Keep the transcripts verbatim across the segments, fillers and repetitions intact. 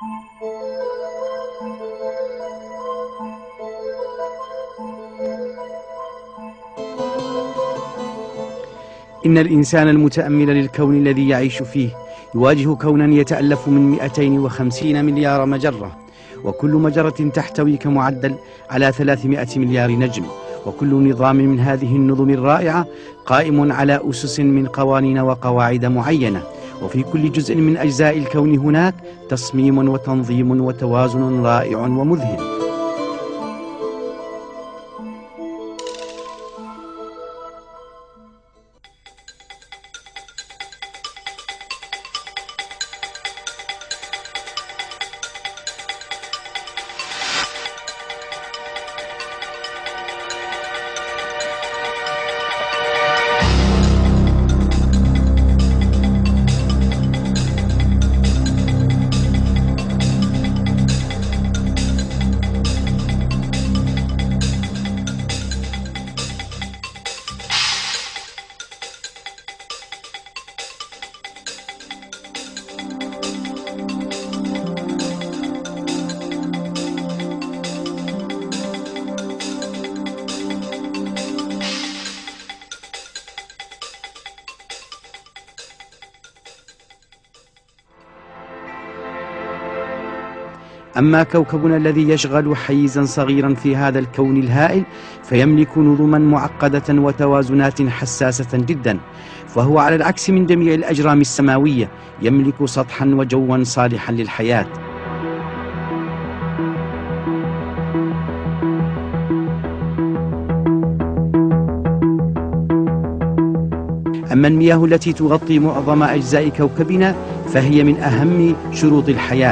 إن الإنسان المتأمل للكون الذي يعيش فيه يواجه كونا يتألف من مئتين وخمسين مليار مجرة، وكل مجرة تحتوي كمعدل على ثلاثمائة مليار نجم، وكل نظام من هذه النظم الرائعة قائم على أسس من قوانين وقواعد معينة، وفي كل جزء من أجزاء الكون هناك تصميم وتنظيم وتوازن رائع ومذهل. أما كوكبنا الذي يشغل حيزا صغيرا في هذا الكون الهائل فيملك نظما معقدة وتوازنات حساسة جدا، فهو على العكس من جميع الأجرام السماوية يملك سطحا وجوا صالحا للحياة. أما المياه التي تغطي معظم أجزاء كوكبنا فهي من أهم شروط الحياة،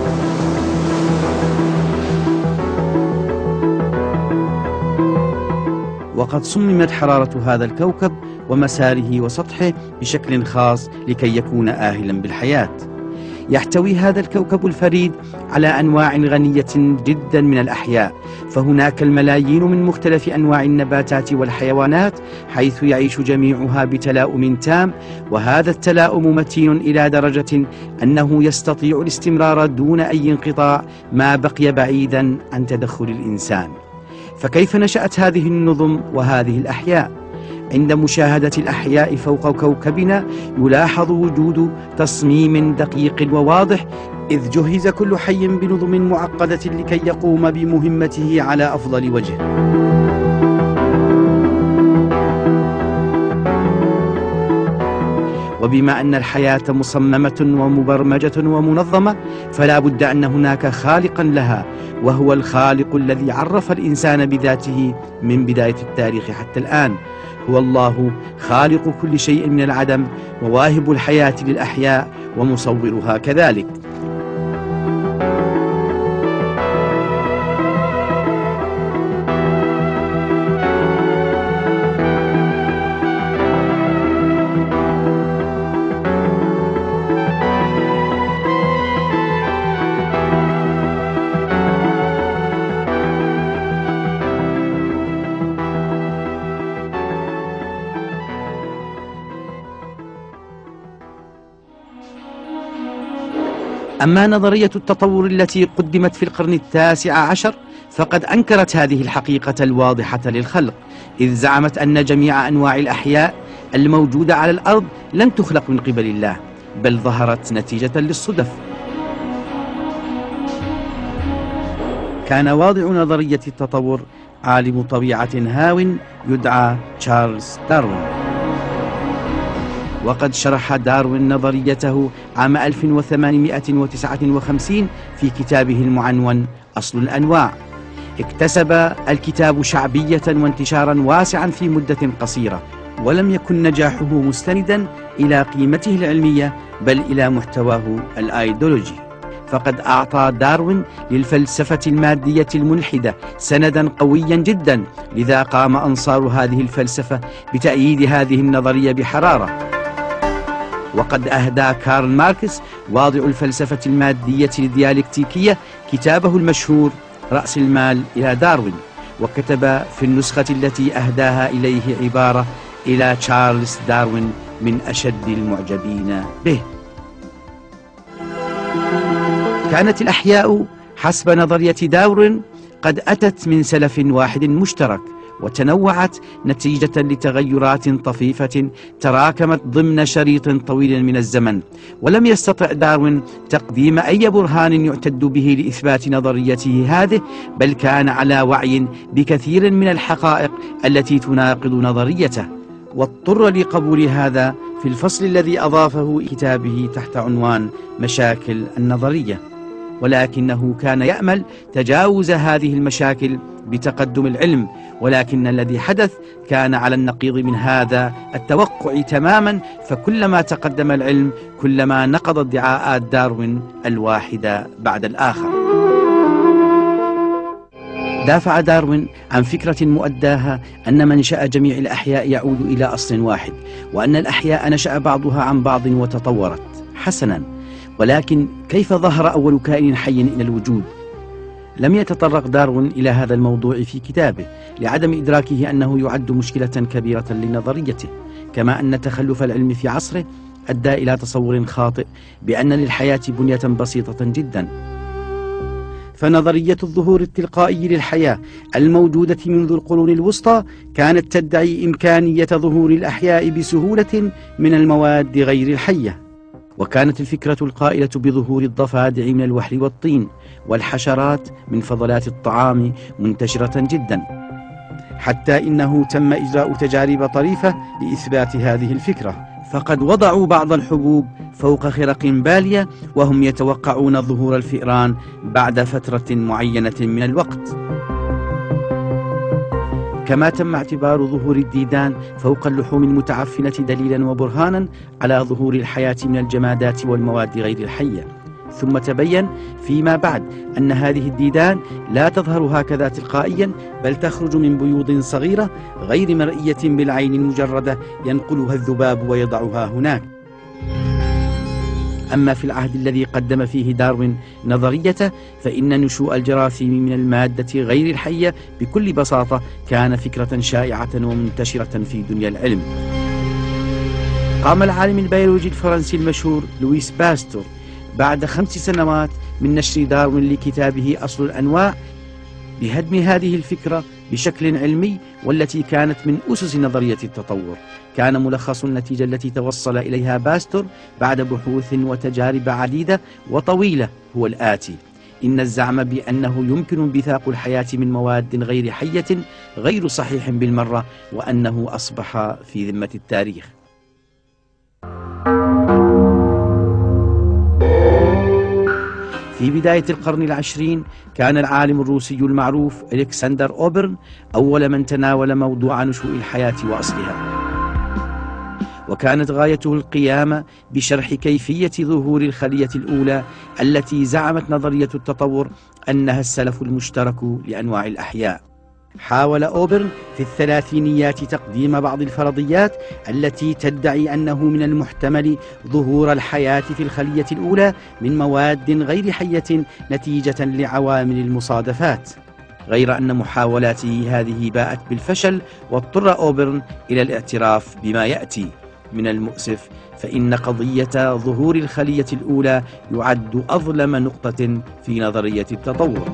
وقد صممت حرارة هذا الكوكب ومساره وسطحه بشكل خاص لكي يكون آهلا بالحياة. يحتوي هذا الكوكب الفريد على أنواع غنية جدا من الأحياء، فهناك الملايين من مختلف أنواع النباتات والحيوانات، حيث يعيش جميعها بتلاؤم تام، وهذا التلاؤم متين إلى درجة أنه يستطيع الاستمرار دون أي انقطاع ما بقي بعيدا عن تدخل الإنسان. فكيف نشأت هذه النظم وهذه الأحياء؟ عند مشاهدة الأحياء فوق كوكبنا يلاحظ وجود تصميم دقيق وواضح، إذ جهز كل حي بنظم معقدة لكي يقوم بمهمته على أفضل وجه. وبما أن الحياة مصممة ومبرمجة ومنظمة فلا بد أن هناك خالقا لها، وهو الخالق الذي عرف الإنسان بذاته من بداية التاريخ حتى الآن. هو الله خالق كل شيء من العدم، وواهب الحياة للأحياء ومصورها كذلك. أما نظرية التطور التي قدمت في القرن التاسع عشر فقد أنكرت هذه الحقيقة الواضحة للخلق، إذ زعمت أن جميع أنواع الأحياء الموجودة على الأرض لم تخلق من قبل الله، بل ظهرت نتيجة للصدف. كان واضع نظرية التطور عالم طبيعة هاو يدعى تشارلز داروين، وقد شرح داروين نظريته عام ألف وثمانمائة وتسعة وخمسين في كتابه المعنون أصل الأنواع. اكتسب الكتاب شعبية وانتشارا واسعا في مدة قصيرة، ولم يكن نجاحه مستندا إلى قيمته العلمية بل إلى محتواه الأيديولوجي، فقد أعطى داروين للفلسفة المادية الملحدة سندا قويا جدا، لذا قام أنصار هذه الفلسفة بتأييد هذه النظرية بحرارة. وقد أهدى كارل ماركس واضع الفلسفة المادية الديالكتيكية كتابه المشهور رأس المال إلى داروين، وكتب في النسخة التي أهداها إليه عبارة: إلى تشارلز داروين من أشد المعجبين به. كانت الأحياء حسب نظرية داروين قد أتت من سلف واحد مشترك، وتنوعت نتيجة لتغيرات طفيفة تراكمت ضمن شريط طويل من الزمن. ولم يستطع داروين تقديم أي برهان يعتد به لإثبات نظريته هذه، بل كان على وعي بكثير من الحقائق التي تناقض نظريته، واضطر لقبول هذا في الفصل الذي أضافه كتابه تحت عنوان مشاكل النظرية. ولكنه كان يأمل تجاوز هذه المشاكل بتقدم العلم، ولكن الذي حدث كان على النقيض من هذا التوقع تماما، فكلما تقدم العلم كلما نقض ادعاءات داروين الواحدة بعد الآخر. دافع داروين عن فكرة مؤداها أن منشأ جميع الأحياء يعود إلى أصل واحد، وأن الأحياء نشأ بعضها عن بعض وتطورت. حسنا، ولكن كيف ظهر أول كائن حي إلى الوجود؟ لم يتطرق داروين إلى هذا الموضوع في كتابه لعدم إدراكه أنه يعد مشكلة كبيرة لنظريته، كما أن تخلف العلم في عصره أدى إلى تصور خاطئ بأن للحياة بنية بسيطة جدا. فنظرية الظهور التلقائي للحياة الموجودة منذ القرون الوسطى كانت تدعي إمكانية ظهور الأحياء بسهولة من المواد غير الحية، وكانت الفكرة القائلة بظهور الضفادع من الوحل والطين والحشرات من فضلات الطعام منتشرة جدا، حتى إنه تم إجراء تجارب طريفة لإثبات هذه الفكرة، فقد وضعوا بعض الحبوب فوق خرق بالية وهم يتوقعون ظهور الفئران بعد فترة معينة من الوقت. كما تم اعتبار ظهور الديدان فوق اللحوم المتعفنة دليلا وبرهانا على ظهور الحياة من الجمادات والمواد غير الحية. ثم تبين فيما بعد أن هذه الديدان لا تظهر هكذا تلقائيا، بل تخرج من بيوض صغيرة غير مرئية بالعين المجردة ينقلها الذباب ويضعها هناك. أما في العهد الذي قدم فيه داروين نظريته، فإن نشوء الجراثيم من المادة غير الحية بكل بساطة كان فكرة شائعة ومنتشرة في دنيا العلم. قام العالم البيولوجي الفرنسي المشهور لويس باستور بعد خمس سنوات من نشر داروين لكتابه أصل الأنواع بهدم هذه الفكرة بشكل علمي، والتي كانت من أسس نظرية التطور. كان ملخص النتيجة التي توصل إليها باستور بعد بحوث وتجارب عديدة وطويلة هو الآتي: إن الزعم بأنه يمكن انبثاق الحياة من مواد غير حية غير صحيح بالمرة، وأنه أصبح في ذمة التاريخ. في بداية القرن العشرين كان العالم الروسي المعروف ألكسندر أوبرن أول من تناول موضوع نشوء الحياة وأصلها، وكانت غايته القيام بشرح كيفية ظهور الخلية الأولى التي زعمت نظرية التطور أنها السلف المشترك لأنواع الأحياء. حاول أوبرن في الثلاثينيات تقديم بعض الفرضيات التي تدعي أنه من المحتمل ظهور الحياة في الخلية الأولى من مواد غير حية نتيجة لعوامل المصادفات، غير أن محاولاته هذه باءت بالفشل، واضطر أوبرن إلى الاعتراف بما يأتي. من المؤسف فإن قضية ظهور الخلية الأولى يعد أظلم نقطة في نظرية التطور.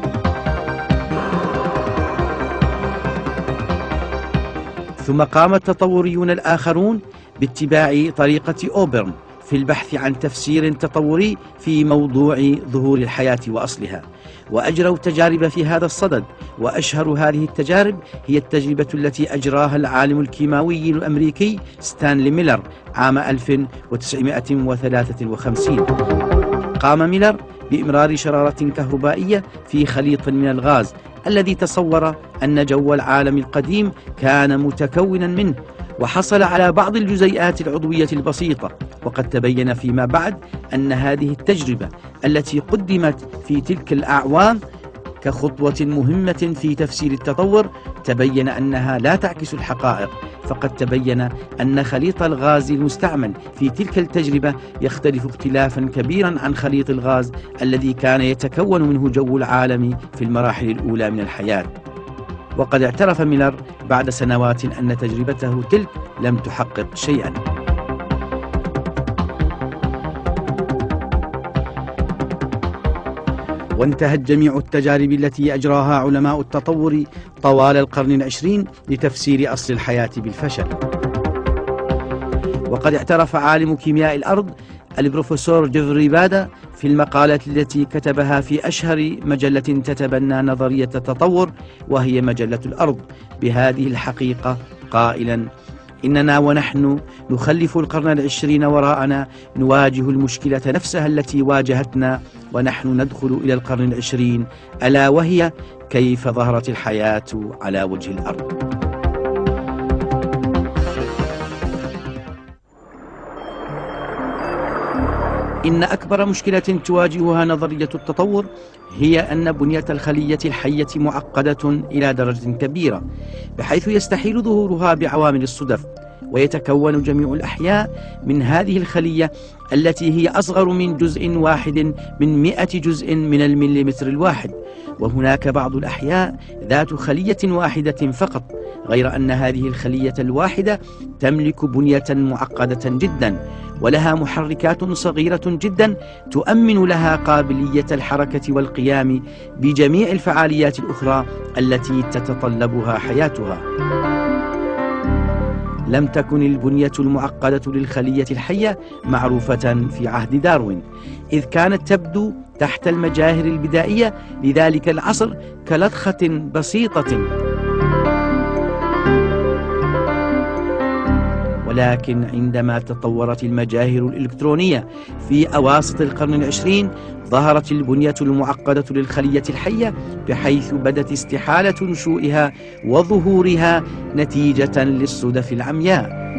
ثم قام التطوريون الآخرون باتباع طريقة أوبرن في البحث عن تفسير تطوري في موضوع ظهور الحياة وأصلها، وأجروا تجارب في هذا الصدد. وأشهر هذه التجارب هي التجربة التي أجراها العالم الكيماوي الأمريكي ستانلي ميلر عام ألف وتسعمائة وثلاثة وخمسين. قام ميلر بإمرار شرارة كهربائية في خليط من الغاز الذي تصور أن جو العالم القديم كان متكونا منه، وحصل على بعض الجزيئات العضوية البسيطة. وقد تبين فيما بعد أن هذه التجربة التي قدمت في تلك الأعوام كخطوة مهمة في تفسير التطور تبين أنها لا تعكس الحقائق، فقد تبين أن خليط الغاز المستعمل في تلك التجربة يختلف اختلافا كبيرا عن خليط الغاز الذي كان يتكون منه جو العالم في المراحل الأولى من الحياة. وقد اعترف ميلر بعد سنوات أن تجربته تلك لم تحقق شيئا. وانتهت جميع التجارب التي أجراها علماء التطور طوال القرن العشرين لتفسير أصل الحياة بالفشل. وقد اعترف عالم كيمياء الأرض البروفيسور جيفري بادا في المقالة التي كتبها في أشهر مجلة تتبنى نظرية التطور وهي مجلة الأرض بهذه الحقيقة قائلا: إننا ونحن نخلف القرن العشرين وراءنا نواجه المشكلة نفسها التي واجهتنا ونحن ندخل إلى القرن العشرين، ألا وهي كيف ظهرت الحياة على وجه الأرض. إن أكبر مشكلة تواجهها نظرية التطور هي أن بنية الخلية الحية معقدة إلى درجة كبيرة، بحيث يستحيل ظهورها بعوامل الصدف، ويتكون جميع الأحياء من هذه الخلية التي هي أصغر من جزء واحد من مئة جزء من المليمتر الواحد، وهناك بعض الأحياء ذات خلية واحدة فقط، غير أن هذه الخلية الواحدة تملك بنية معقدة جدا، ولها محركات صغيرة جدا تؤمن لها قابلية الحركة والقيام بجميع الفعاليات الأخرى التي تتطلبها حياتها. لم تكن البنية المعقدة للخلية الحية معروفة في عهد داروين، إذ كانت تبدو تحت المجاهر البدائية لذلك العصر كلطخة بسيطة. ولكن عندما تطورت المجاهر الإلكترونية في أواسط القرن العشرين ظهرت البنية المعقدة للخلية الحية، بحيث بدت استحالة نشوئها وظهورها نتيجة للصدف العمياء.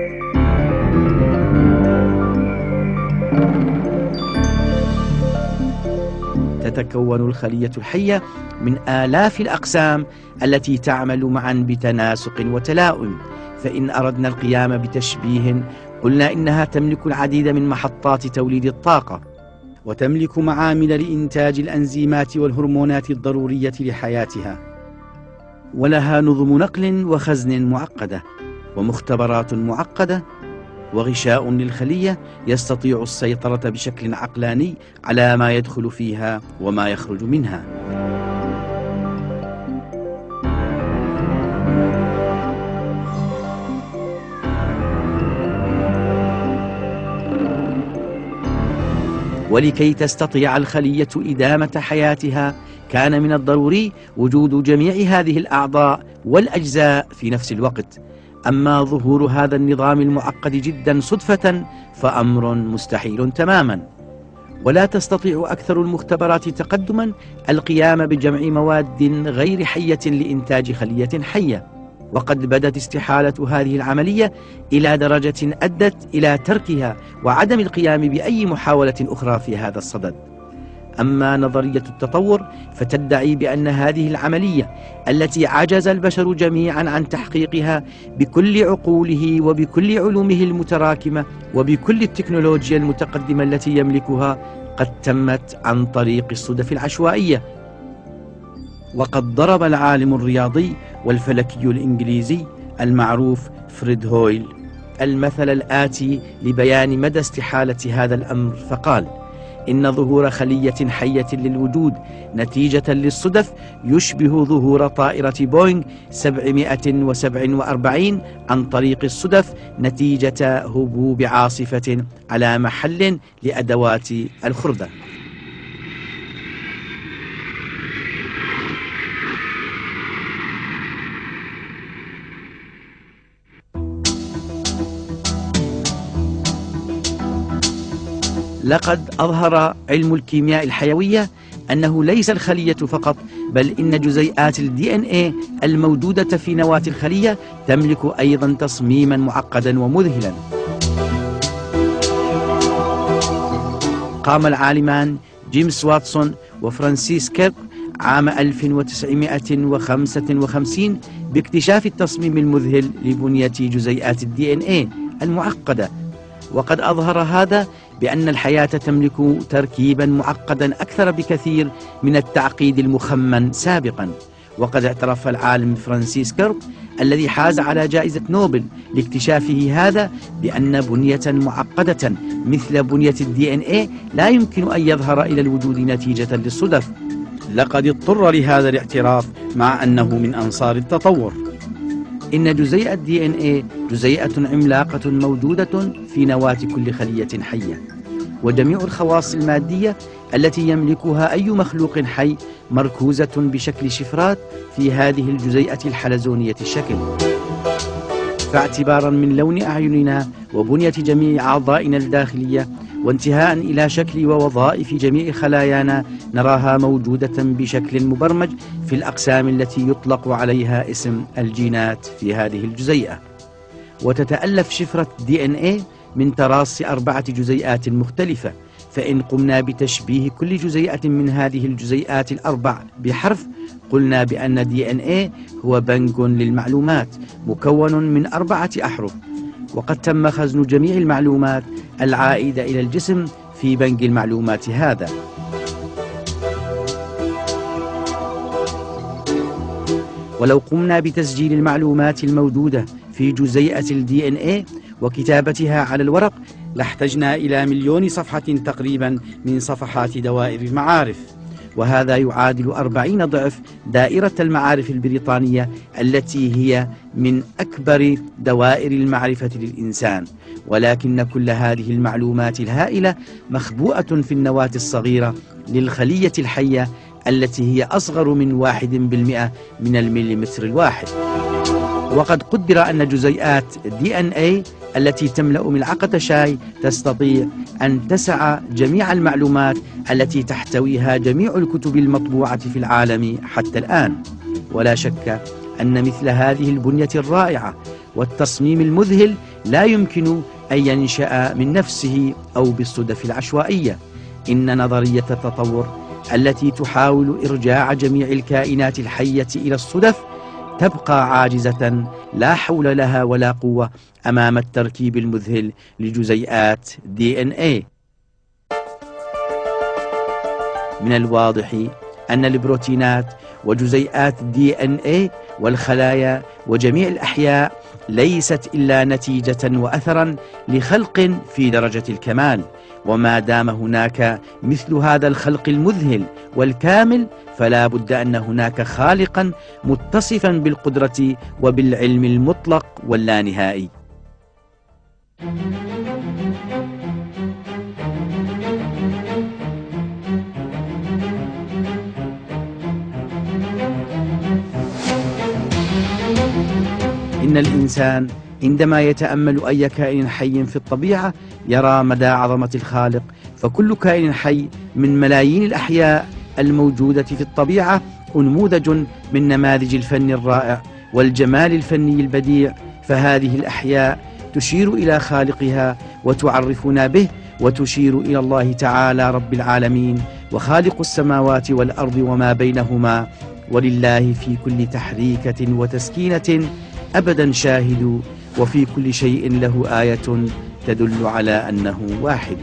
تتكون الخلية الحية من آلاف الأقسام التي تعمل معا بتناسق وتلاؤم، فإن أردنا القيام بتشبيه قلنا إنها تملك العديد من محطات توليد الطاقة، وتملك معامل لإنتاج الأنزيمات والهرمونات الضرورية لحياتها، ولها نظم نقل وخزن معقدة، ومختبرات معقدة، وغشاء للخلية يستطيع السيطرة بشكل عقلاني على ما يدخل فيها وما يخرج منها. ولكي تستطيع الخلية إدامة حياتها كان من الضروري وجود جميع هذه الأعضاء والأجزاء في نفس الوقت. أما ظهور هذا النظام المعقد جدا صدفة فأمر مستحيل تماما، ولا تستطيع أكثر المختبرات تقدما القيام بجمع مواد غير حية لإنتاج خلية حية، وقد بدت استحالة هذه العملية إلى درجة أدت إلى تركها وعدم القيام بأي محاولة أخرى في هذا الصدد. أما نظرية التطور فتدعي بأن هذه العملية التي عجز البشر جميعا عن تحقيقها بكل عقوله وبكل علومه المتراكمة وبكل التكنولوجيا المتقدمة التي يملكها قد تمت عن طريق الصدف العشوائية. وقد ضرب العالم الرياضي والفلكي الإنجليزي المعروف فريد هويل المثل الآتي لبيان مدى استحالة هذا الأمر، فقال: إن ظهور خلية حية للوجود نتيجة للصدف يشبه ظهور طائرة بوينغ سبعمائة وسبعة وأربعين عن طريق الصدف نتيجة هبوب عاصفة على محل لأدوات الخردة. لقد أظهر علم الكيمياء الحيوية أنه ليس الخلية فقط، بل إن جزيئات ال دي إن إيه الموجودة في نواة الخلية تملك أيضا تصميما معقدا ومذهلا. قام العالمان جيمس واتسون وفرانسيس كيرك عام ألف وتسعمائة وخمسة وخمسين باكتشاف التصميم المذهل لبنية جزيئات ال دي إن إيه المعقدة، وقد أظهر هذا بأن الحياة تملك تركيبا معقدا أكثر بكثير من التعقيد المخمن سابقا، وقد اعترف العالم فرانسيس كيرك الذي حاز على جائزة نوبل لاكتشافه هذا بأن بنية معقدة مثل بنية الدي إن إيه لا يمكن أن يظهر إلى الوجود نتيجة للصدف. لقد اضطر لهذا الاعتراف مع أنه من أنصار التطور. إن جزيئة الدي إن إيه جزيئة عملاقة موجودة في نواة كل خلية حية، وجميع الخواص المادية التي يملكها أي مخلوق حي مركوزة بشكل شفرات في هذه الجزيئة الحلزونية الشكل. فاعتبارا من لون أعيننا وبنية جميع أعضائنا الداخلية وانتهاء إلى شكل ووظائف جميع خلايانا نراها موجودة بشكل مبرمج في الأقسام التي يطلق عليها اسم الجينات في هذه الجزيئة. وتتألف شفرة دي إن إيه من تراص أربعة جزيئات مختلفة، فإن قمنا بتشبيه كل جزيئة من هذه الجزيئات الأربع بحرف قلنا بأن دي إن إيه هو بنك للمعلومات مكون من أربعة أحرف. وقد تم خزن جميع المعلومات العائدة إلى الجسم في بنك المعلومات هذا. ولو قمنا بتسجيل المعلومات الموجودة في جزيئة ال دي إن إيه وكتابتها على الورق لاحتجنا إلى مليون صفحة تقريبا من صفحات دوائر المعارف، وهذا يعادل أربعين ضعف دائرة المعارف البريطانية التي هي من أكبر دوائر المعرفة للإنسان. ولكن كل هذه المعلومات الهائلة مخبوءة في النواة الصغيرة للخلية الحية التي هي أصغر من واحد بالمئة من المليمتر الواحد. وقد قدر أن جزيئات دي إن إيه التي تملأ ملعقة شاي تستطيع أن تسع جميع المعلومات التي تحتويها جميع الكتب المطبوعة في العالم حتى الآن. ولا شك أن مثل هذه البنية الرائعة والتصميم المذهل لا يمكن أن ينشأ من نفسه أو بالصدف العشوائية. إن نظرية التطور التي تحاول إرجاع جميع الكائنات الحية إلى الصدف تبقى عاجزة لا حول لها ولا قوة أمام التركيب المذهل لجزيئات دي إن إيه. من الواضح أن البروتينات وجزيئات دي إن إيه والخلايا وجميع الأحياء ليست إلا نتيجة وأثرا لخلق في درجة الكمال، وما دام هناك مثل هذا الخلق المذهل والكامل فلا بد أن هناك خالقا متصفا بالقدرة وبالعلم المطلق واللانهائي. إن الإنسان عندما يتأمل أي كائن حي في الطبيعة يرى مدى عظمة الخالق، فكل كائن حي من ملايين الأحياء الموجودة في الطبيعة نموذج من نماذج الفن الرائع والجمال الفني البديع. فهذه الأحياء تشير إلى خالقها وتعرفنا به، وتشير إلى الله تعالى رب العالمين وخالق السماوات والأرض وما بينهما. ولله في كل تحريكة وتسكينة أبدا شاهد، وفي كل شيء له آية تدل على أنه واحد.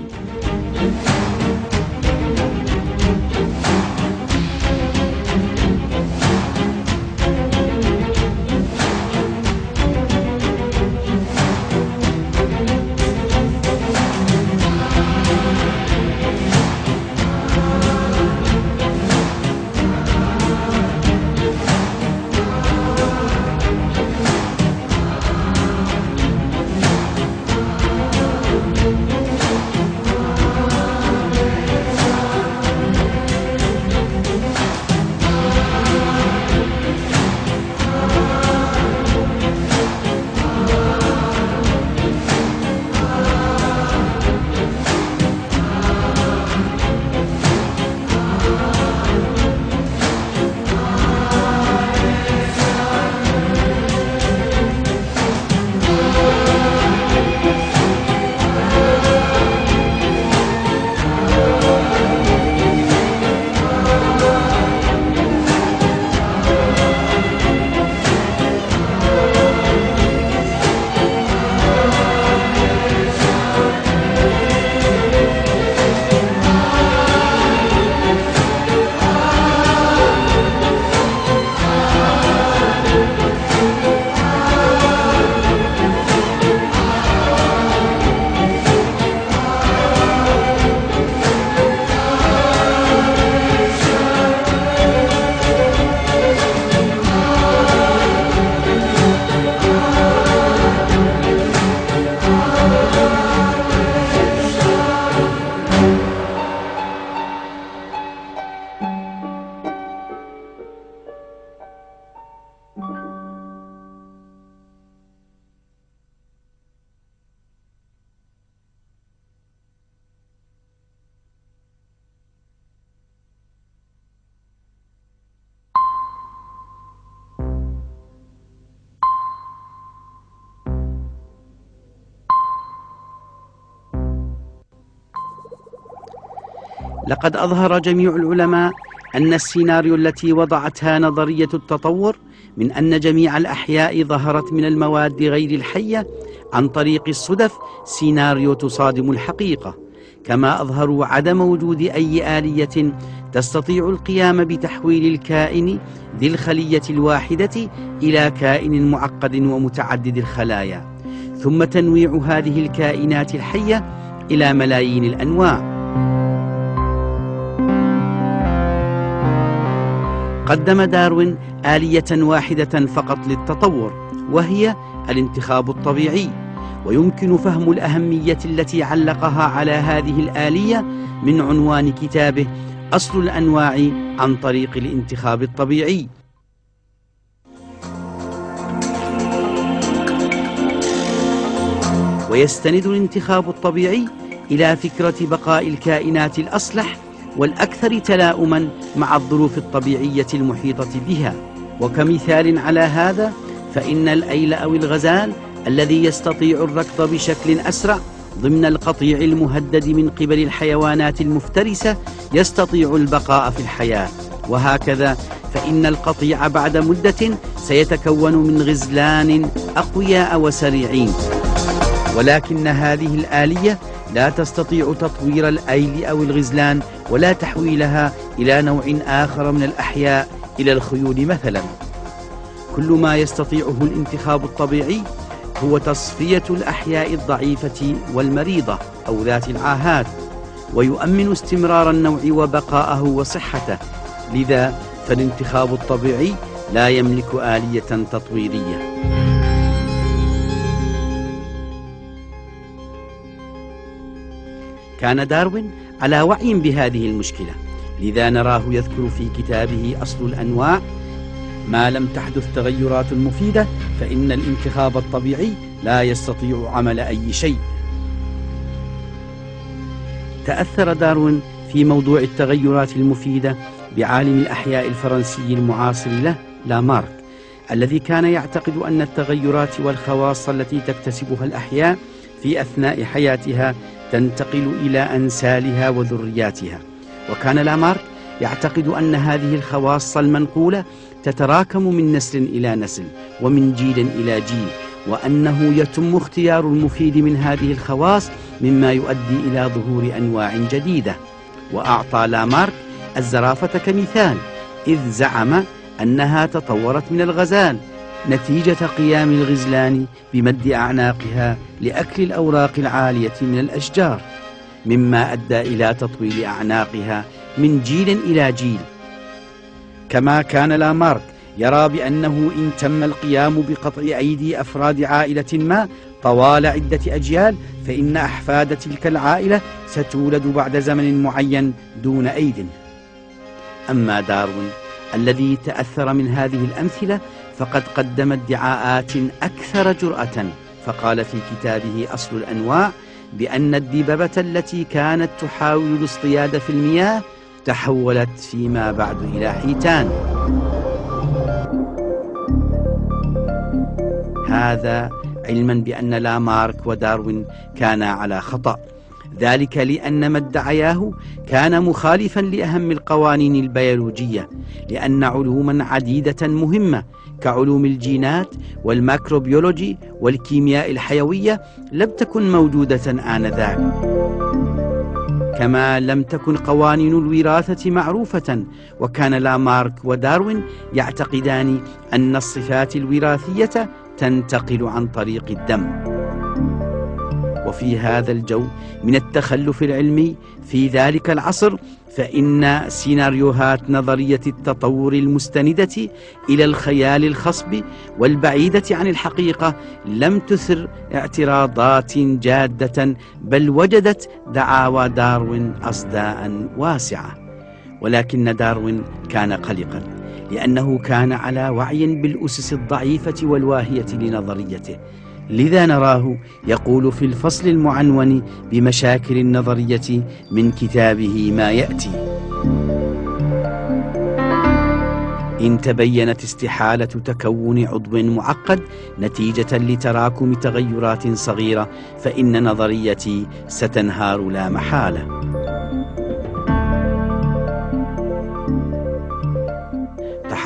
لقد أظهر جميع العلماء أن السيناريو التي وضعتها نظرية التطور من أن جميع الأحياء ظهرت من المواد غير الحية عن طريق الصدف سيناريو تصادم الحقيقة، كما أظهروا عدم وجود أي آلية تستطيع القيام بتحويل الكائن ذي الخلية الواحدة إلى كائن معقد ومتعدد الخلايا، ثم تنويع هذه الكائنات الحية إلى ملايين الأنواع. قدم داروين آلية واحدة فقط للتطور، وهي الانتخاب الطبيعي، ويمكن فهم الأهمية التي علقها على هذه الآلية من عنوان كتابه أصل الأنواع عن طريق الانتخاب الطبيعي. ويستند الانتخاب الطبيعي إلى فكرة بقاء الكائنات الأصلح والأكثر تلاؤما مع الظروف الطبيعية المحيطة بها. وكمثال على هذا فإن الأيل أو الغزال الذي يستطيع الركض بشكل أسرع ضمن القطيع المهدد من قبل الحيوانات المفترسة يستطيع البقاء في الحياة، وهكذا فإن القطيع بعد مدة سيتكون من غزلان أقوياء وسريعين. ولكن هذه الآلية لا تستطيع تطوير الأيل أو الغزلان ولا تحويلها إلى نوع آخر من الأحياء إلى الخيول مثلا. كل ما يستطيعه الانتخاب الطبيعي هو تصفية الأحياء الضعيفة والمريضة أو ذات العاهات، ويؤمن استمرار النوع وبقاءه وصحته. لذا فالانتخاب الطبيعي لا يملك آلية تطويرية. كان داروين على وعي بهذه المشكلة، لذا نراه يذكر في كتابه أصل الأنواع: ما لم تحدث تغيرات مفيدة فإن الانتخاب الطبيعي لا يستطيع عمل أي شيء. تأثر داروين في موضوع التغيرات المفيدة بعالم الأحياء الفرنسي المعاصر له لامارك، الذي كان يعتقد أن التغيرات والخواص التي تكتسبها الأحياء في أثناء حياتها تنتقل إلى أنسالها وذرياتها. وكان لامارك يعتقد أن هذه الخواص المنقولة تتراكم من نسل إلى نسل ومن جيل إلى جيل، وأنه يتم اختيار المفيد من هذه الخواص مما يؤدي إلى ظهور أنواع جديدة. وأعطى لامارك الزرافة كمثال، إذ زعم أنها تطورت من الغزال نتيجة قيام الغزلان بمد أعناقها لأكل الأوراق العالية من الأشجار، مما أدى إلى تطويل أعناقها من جيل إلى جيل. كما كان لامارك يرى بأنه إن تم القيام بقطع أيدي أفراد عائلة ما طوال عدة أجيال فإن أحفاد تلك العائلة ستولد بعد زمن معين دون أيد. أما داروين الذي تأثر من هذه الأمثلة فقد قدم ادعاءات أكثر جرأة، فقال في كتابه أصل الأنواع بأن الدببة التي كانت تحاول الاصطياد في المياه تحولت فيما بعد إلى حيتان. هذا علما بأن لامارك وداروين كانا على خطأ، ذلك لأن ما ادعياه كان مخالفا لأهم القوانين البيولوجية، لأن علوما عديدة مهمة كعلوم الجينات والماكروبيولوجي والكيمياء الحيوية لم تكن موجودة آنذاك، كما لم تكن قوانين الوراثة معروفة. وكان لامارك وداروين يعتقدان أن الصفات الوراثية تنتقل عن طريق الدم. وفي هذا الجو من التخلف العلمي في ذلك العصر فإن سيناريوهات نظرية التطور المستندة إلى الخيال الخصب والبعيدة عن الحقيقة لم تثر اعتراضات جادة، بل وجدت دعاوى داروين أصداء واسعة. ولكن داروين كان قلقا لأنه كان على وعي بالأسس الضعيفة والواهية لنظريته، لذا نراه يقول في الفصل المعنون بمشاكل النظرية من كتابه ما يأتي: إن تبينت استحالة تكون عضو معقد نتيجة لتراكم تغيرات صغيرة فإن نظريتي ستنهار لا محالة.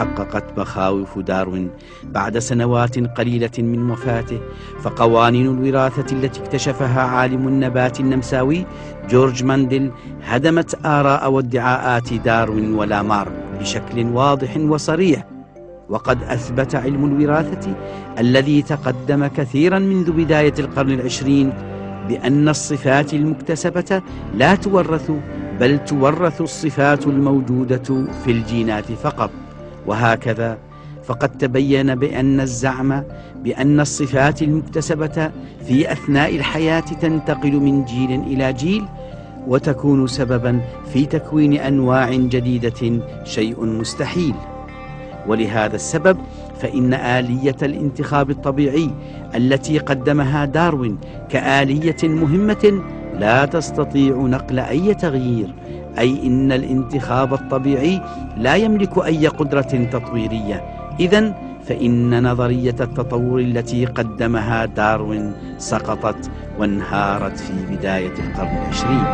تحققت مخاوف داروين بعد سنوات قليلة من وفاته، فقوانين الوراثة التي اكتشفها عالم النبات النمساوي جورج ماندل هدمت آراء وادعاءات داروين ولامار بشكل واضح وصريح. وقد أثبت علم الوراثة الذي تقدم كثيرا منذ بداية القرن العشرين بأن الصفات المكتسبة لا تورث، بل تورث الصفات الموجودة في الجينات فقط. وهكذا فقد تبين بأن الزعم بأن الصفات المكتسبة في أثناء الحياة تنتقل من جيل إلى جيل وتكون سببا في تكوين أنواع جديدة شيء مستحيل. ولهذا السبب فإن آلية الانتخاب الطبيعي التي قدمها داروين كآلية مهمة لا تستطيع نقل أي تغيير، أي إن الانتخاب الطبيعي لا يملك أي قدرة تطويرية. إذن فإن نظرية التطور التي قدمها داروين سقطت وانهارت في بداية القرن العشرين.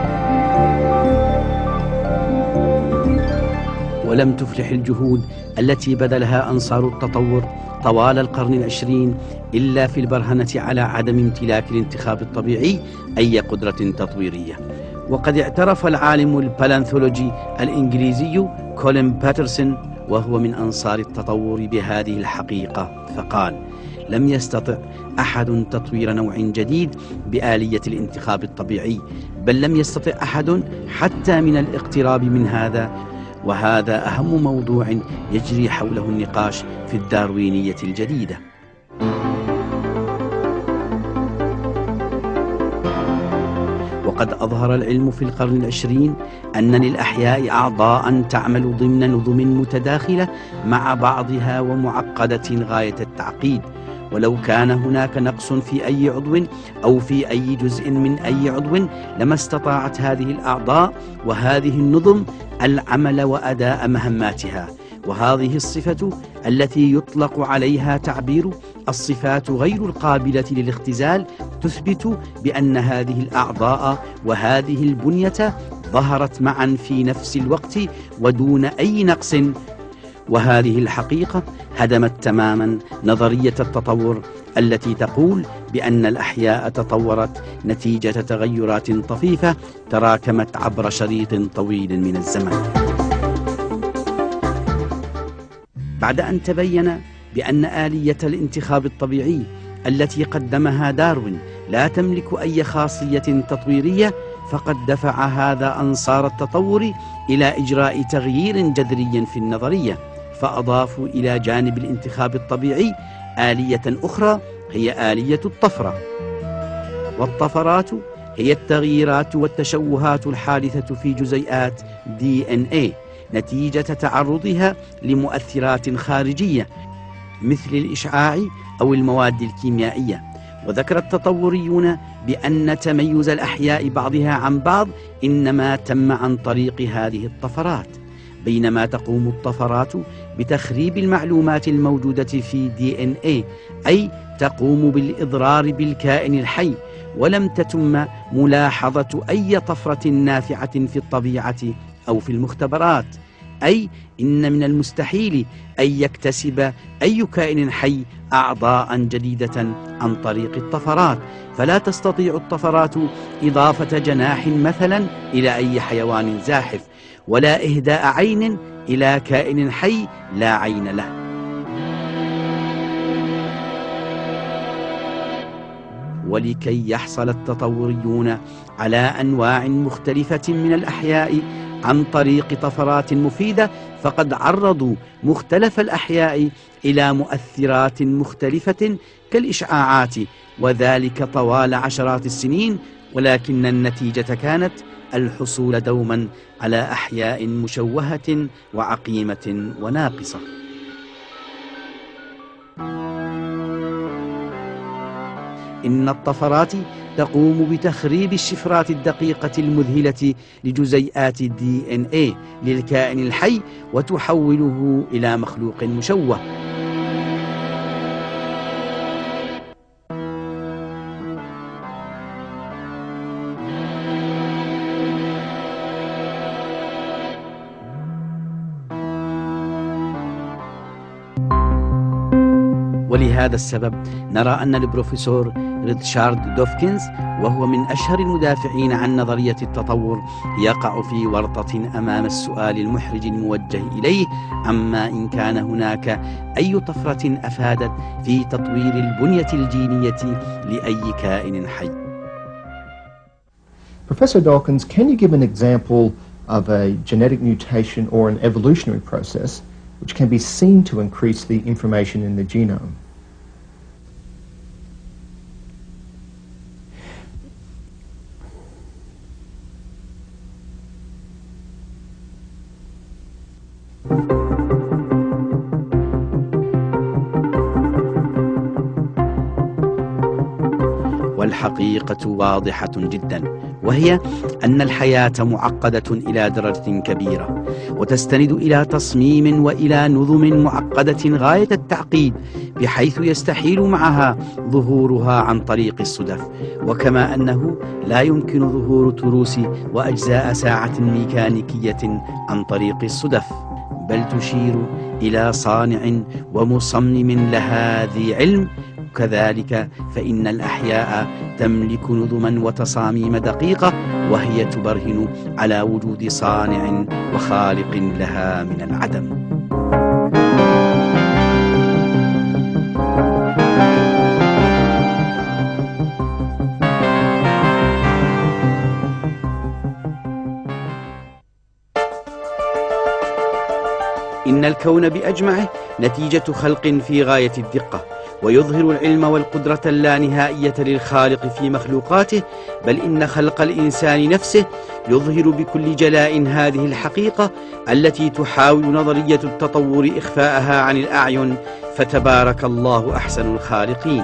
ولم تفلح الجهود التي بذلها أنصار التطور طوال القرن العشرين إلا في البرهنة على عدم امتلاك الانتخاب الطبيعي أي قدرة تطويرية. وقد اعترف العالم البالانثولوجي الإنجليزي كولين باترسون وهو من أنصار التطور بهذه الحقيقة، فقال: لم يستطع أحد تطوير نوع جديد بآلية الانتخاب الطبيعي، بل لم يستطع أحد حتى من الاقتراب من هذا. وهذا أهم موضوع يجري حوله النقاش في الداروينية الجديدة. وقد أظهر العلم في القرن العشرين أن للأحياء أعضاء تعمل ضمن نظم متداخلة مع بعضها ومعقدة غاية التعقيد، ولو كان هناك نقص في أي عضو أو في أي جزء من أي عضو لما استطاعت هذه الأعضاء وهذه النظم العمل وأداء مهماتها. وهذه الصفة التي يطلق عليها تعبير الصفات غير القابلة للاختزال تثبت بأن هذه الأعضاء وهذه البنية ظهرت معا في نفس الوقت ودون أي نقص. وهذه الحقيقة هدمت تماما نظرية التطور التي تقول بأن الأحياء تطورت نتيجة تغيرات طفيفة تراكمت عبر شريط طويل من الزمن. بعد أن تبين بأن آلية الانتخاب الطبيعي التي قدمها داروين لا تملك أي خاصية تطويرية، فقد دفع هذا أنصار التطور إلى إجراء تغيير جذري في النظرية، فأضافوا إلى جانب الانتخاب الطبيعي آلية أخرى هي آلية الطفرة. والطفرات هي التغييرات والتشوهات الحادثة في جزيئات دي إن إيه نتيجة تعرضها لمؤثرات خارجية مثل الإشعاع أو المواد الكيميائية. وذكر التطوريون بأن تميز الأحياء بعضها عن بعض إنما تم عن طريق هذه الطفرات، بينما تقوم الطفرات بتخريب المعلومات الموجودة في دي إن إيه، أي تقوم بالإضرار بالكائن الحي، ولم تتم ملاحظة أي طفرة نافعة في الطبيعة أو في المختبرات. أي إن من المستحيل أن يكتسب أي كائن حي أعضاء جديدة عن طريق الطفرات، فلا تستطيع الطفرات إضافة جناح مثلا إلى أي حيوان زاحف، ولا إهداء عين إلى كائن حي لا عين له. ولكي يحصل التطوريون على أنواع مختلفة من الأحياء عن طريق طفرات مفيدة، فقد عرضوا مختلف الأحياء إلى مؤثرات مختلفة كالإشعاعات، وذلك طوال عشرات السنين، ولكن النتيجة كانت الحصول دوما على أحياء مشوهة وعقيمة وناقصة. إن الطفرات تقوم بتخريب الشفرات الدقيقة المذهلة لجزيئات دي إن إيه للكائن الحي وتحوله إلى مخلوق مشوه. ولهذا السبب نرى أن البروفيسور ريتشارد دوفكنز، وهو من أشهر المدافعين عن نظرية التطور، يقع في ورطة أمام السؤال المحرج الموجه إليه عما إن كان هناك أي طفرة أفادت في تطوير البنية الجينية لأي كائن حي. Professor Dawkins, can you give an example of a genetic mutation or an evolutionary process which can be seen to increase the information in the genome? والحقيقة واضحة جدا، وهي أن الحياة معقدة إلى درجة كبيرة، وتستند إلى تصميم وإلى نظم معقدة غاية التعقيد، بحيث يستحيل معها ظهورها عن طريق الصدف، وكما أنه لا يمكن ظهور تروس وأجزاء ساعة ميكانيكية عن طريق الصدف، بل تشير إلى صانع ومصمم لها ذي علم. كذلك فإن الأحياء تملك نظما وتصاميم دقيقة، وهي تبرهن على وجود صانع وخالق لها من العدم. إن الكون بأجمعه نتيجة خلق في غاية الدقة، ويظهر العلم والقدرة اللانهائية للخالق في مخلوقاته، بل إن خلق الإنسان نفسه يظهر بكل جلاء هذه الحقيقة التي تحاول نظرية التطور إخفاءها عن الأعين، فتبارك الله أحسن الخالقين.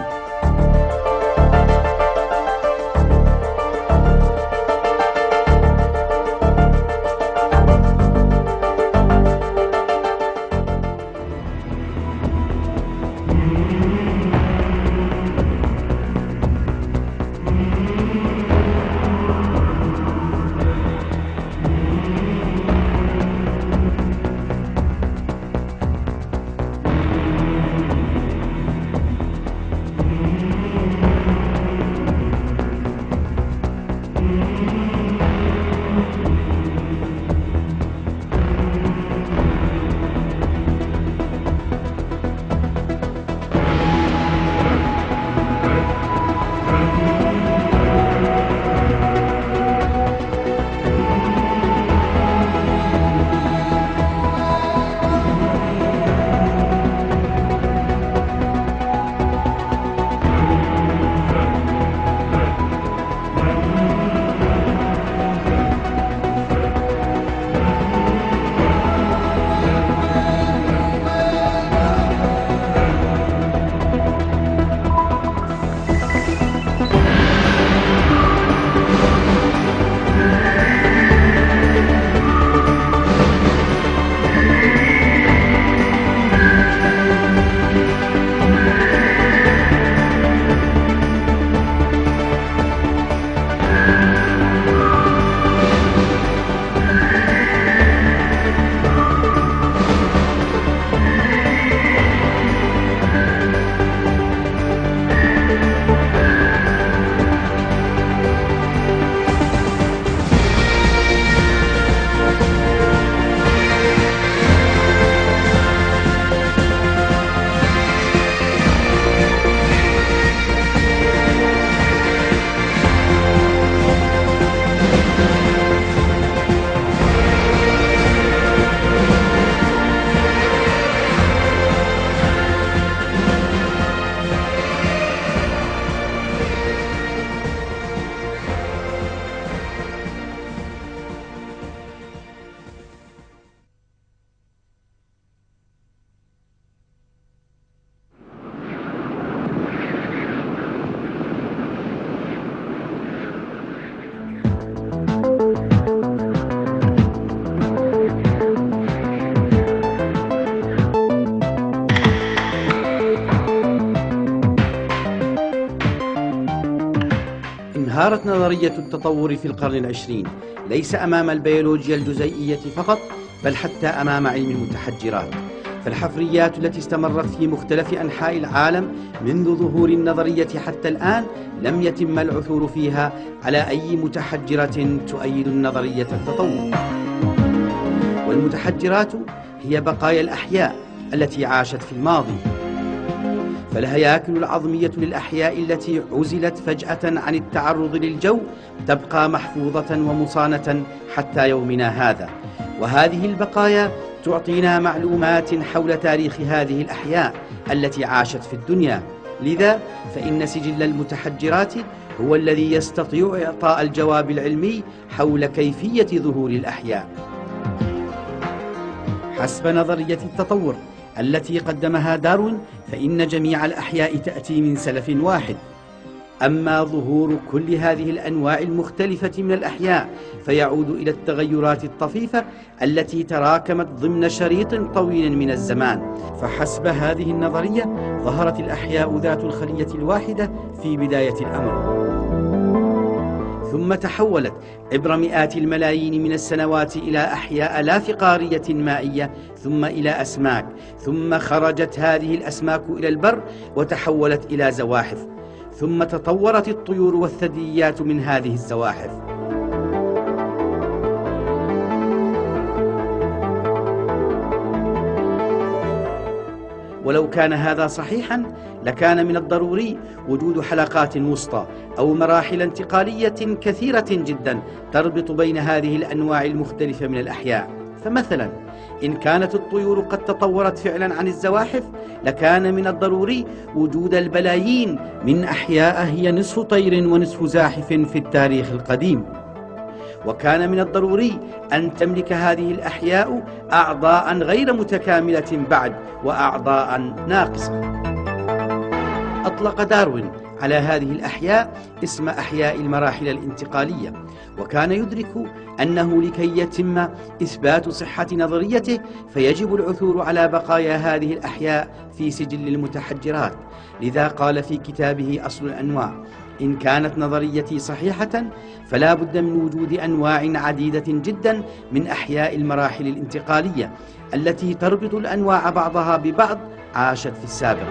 انهارت نظرية التطور في القرن العشرين ليس أمام البيولوجيا الجزيئية فقط، بل حتى أمام علم المتحجرات، فالحفريات التي استمرت في مختلف أنحاء العالم منذ ظهور النظرية حتى الآن لم يتم العثور فيها على أي متحجرة تؤيد النظرية التطور. والمتحجرات هي بقايا الأحياء التي عاشت في الماضي، فالهياكل العظمية للأحياء التي عزلت فجأة عن التعرض للجو تبقى محفوظة ومصانة حتى يومنا هذا، وهذه البقايا تعطينا معلومات حول تاريخ هذه الأحياء التي عاشت في الدنيا. لذا فإن سجل المتحجرات هو الذي يستطيع إعطاء الجواب العلمي حول كيفية ظهور الأحياء. حسب نظرية التطور التي قدمها داروين فإن جميع الأحياء تأتي من سلف واحد، أما ظهور كل هذه الأنواع المختلفة من الأحياء فيعود إلى التغيرات الطفيفة التي تراكمت ضمن شريط طويل من الزمان. فحسب هذه النظرية ظهرت الأحياء ذات الخلية الواحدة في بداية الأمر، ثم تحولت عبر مئات الملايين من السنوات إلى أحياء لا فقارية مائية، ثم إلى أسماك، ثم خرجت هذه الأسماك إلى البر وتحولت إلى زواحف، ثم تطورت الطيور والثدييات من هذه الزواحف. ولو كان هذا صحيحا لكان من الضروري وجود حلقات وسطى أو مراحل انتقالية كثيرة جدا تربط بين هذه الأنواع المختلفة من الأحياء. فمثلا إن كانت الطيور قد تطورت فعلا عن الزواحف لكان من الضروري وجود البلايين من أحياء هي نصف طير ونصف زاحف في التاريخ القديم، وكان من الضروري أن تملك هذه الأحياء أعضاء غير متكاملة بعد وأعضاء ناقصة. أطلق داروين على هذه الأحياء اسم أحياء المراحل الانتقالية، وكان يدرك أنه لكي يتم إثبات صحة نظريته فيجب العثور على بقايا هذه الأحياء في سجل المتحجرات. لذا قال في كتابه أصل الأنواع: إن كانت نظريتي صحيحة فلا بد من وجود أنواع عديدة جدا من أحياء المراحل الانتقالية التي تربط الأنواع بعضها ببعض عاشت في السابق،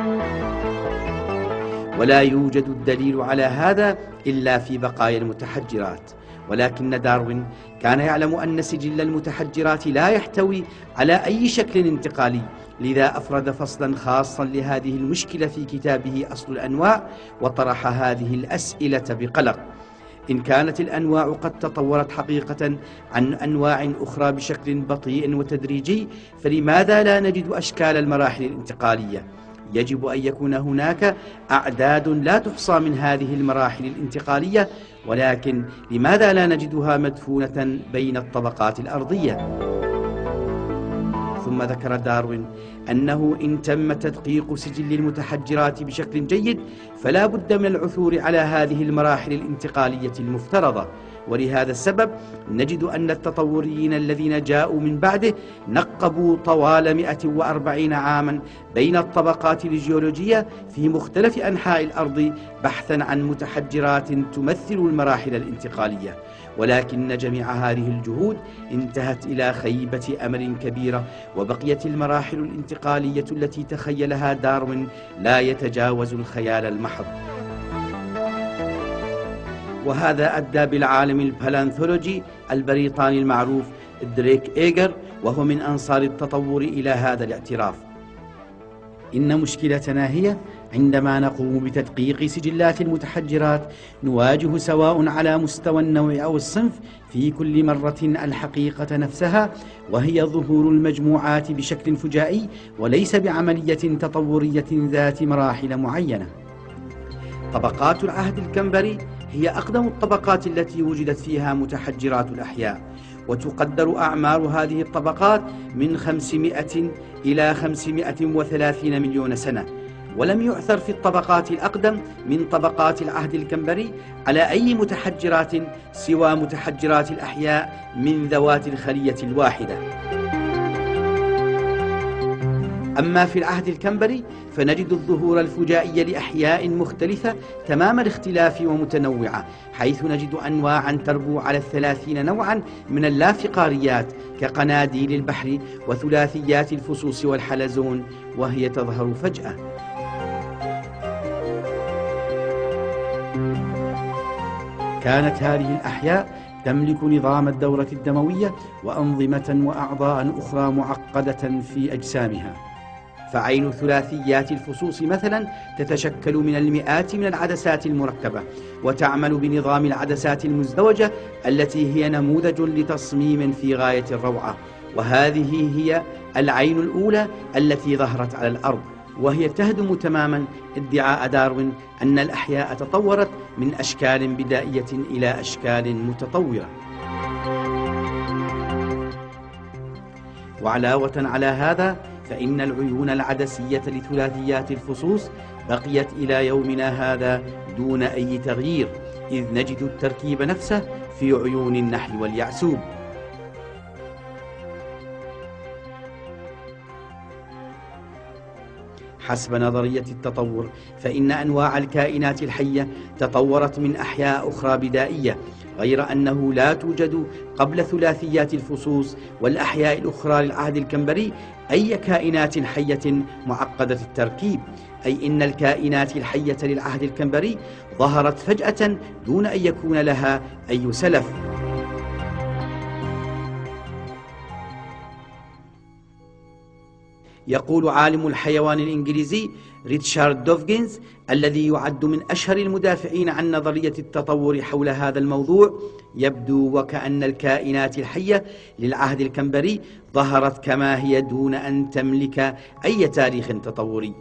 ولا يوجد الدليل على هذا إلا في بقايا المتحجرات. ولكن داروين كان يعلم أن سجل المتحجرات لا يحتوي على أي شكل انتقالي، لذا أفرد فصلا خاصا لهذه المشكلة في كتابه أصل الأنواع، وطرح هذه الأسئلة بقلق: إن كانت الأنواع قد تطورت حقيقة عن أنواع أخرى بشكل بطيء وتدريجي، فلماذا لا نجد أشكال المراحل الانتقالية؟ يجب أن يكون هناك أعداد لا تحصى من هذه المراحل الانتقالية، ولكن لماذا لا نجدها مدفونة بين الطبقات الأرضية؟ ثم ذكر داروين أنه إن تم تدقيق سجل المتحجرات بشكل جيد فلا بد من العثور على هذه المراحل الانتقالية المفترضة، ولهذا السبب نجد أن التطوريين الذين جاءوا من بعده نقبوا طوال مئة وأربعين عاما بين الطبقات الجيولوجية في مختلف أنحاء الأرض بحثا عن متحجرات تمثل المراحل الانتقالية، ولكن جميع هذه الجهود انتهت إلى خيبة أمل كبيرة، وبقيت المراحل الانتقالية التي تخيلها داروين لا يتجاوز الخيال المحض. وهذا أدى بالعالم البالانثولوجي البريطاني المعروف دريك إيجر، وهو من أنصار التطور، إلى هذا الاعتراف: إن مشكلتنا هي عندما نقوم بتدقيق سجلات المتحجرات نواجه سواء على مستوى النوع أو الصنف في كل مرة الحقيقة نفسها، وهي ظهور المجموعات بشكل فجائي وليس بعملية تطورية ذات مراحل معينة. طبقات العهد الكمبري هي أقدم الطبقات التي وجدت فيها متحجرات الأحياء، وتقدر أعمار هذه الطبقات من خمسمائة إلى خمسمائة وثلاثين مليون سنة، ولم يعثر في الطبقات الأقدم من طبقات العهد الكمبري على أي متحجرات سوى متحجرات الأحياء من ذوات الخلية الواحدة. أما في العهد الكمبري فنجد الظهور الفجائي لأحياء مختلفة تمام الاختلاف ومتنوعة، حيث نجد أنواعا تربو على الثلاثين نوعا من اللافقاريات كقناديل البحر وثلاثيات الفصوص والحلزون، وهي تظهر فجأة. كانت هذه الأحياء تملك نظام الدورة الدموية وأنظمة وأعضاء أخرى معقدة في أجسامها، فعين ثلاثيات الفصوص مثلا تتشكل من المئات من العدسات المركبة، وتعمل بنظام العدسات المزدوجة التي هي نموذج لتصميم في غاية الروعة، وهذه هي العين الأولى التي ظهرت على الأرض، وهي تهدم تماما ادعاء داروين أن الأحياء تطورت من أشكال بدائية إلى أشكال متطورة. وعلاوة على هذا فإن العيون العدسية لثلاثيات الفصوص بقيت إلى يومنا هذا دون أي تغيير، إذ نجد التركيب نفسه في عيون النحل واليعسوب. حسب نظرية التطور فإن أنواع الكائنات الحية تطورت من أحياء أخرى بدائية، غير أنه لا توجد قبل ثلاثيات الفصوص والأحياء الأخرى للعهد الكمبري أي كائنات حية معقدة التركيب، أي إن الكائنات الحية للعهد الكمبري ظهرت فجأة دون أن يكون لها أي سلف. يقول عالم الحيوان الإنجليزي ريتشارد دوفجنز الذي يعد من أشهر المدافعين عن نظرية التطور حول هذا الموضوع: يبدو وكأن الكائنات الحية للعهد الكمبري ظهرت كما هي دون أن تملك أي تاريخ تطوري.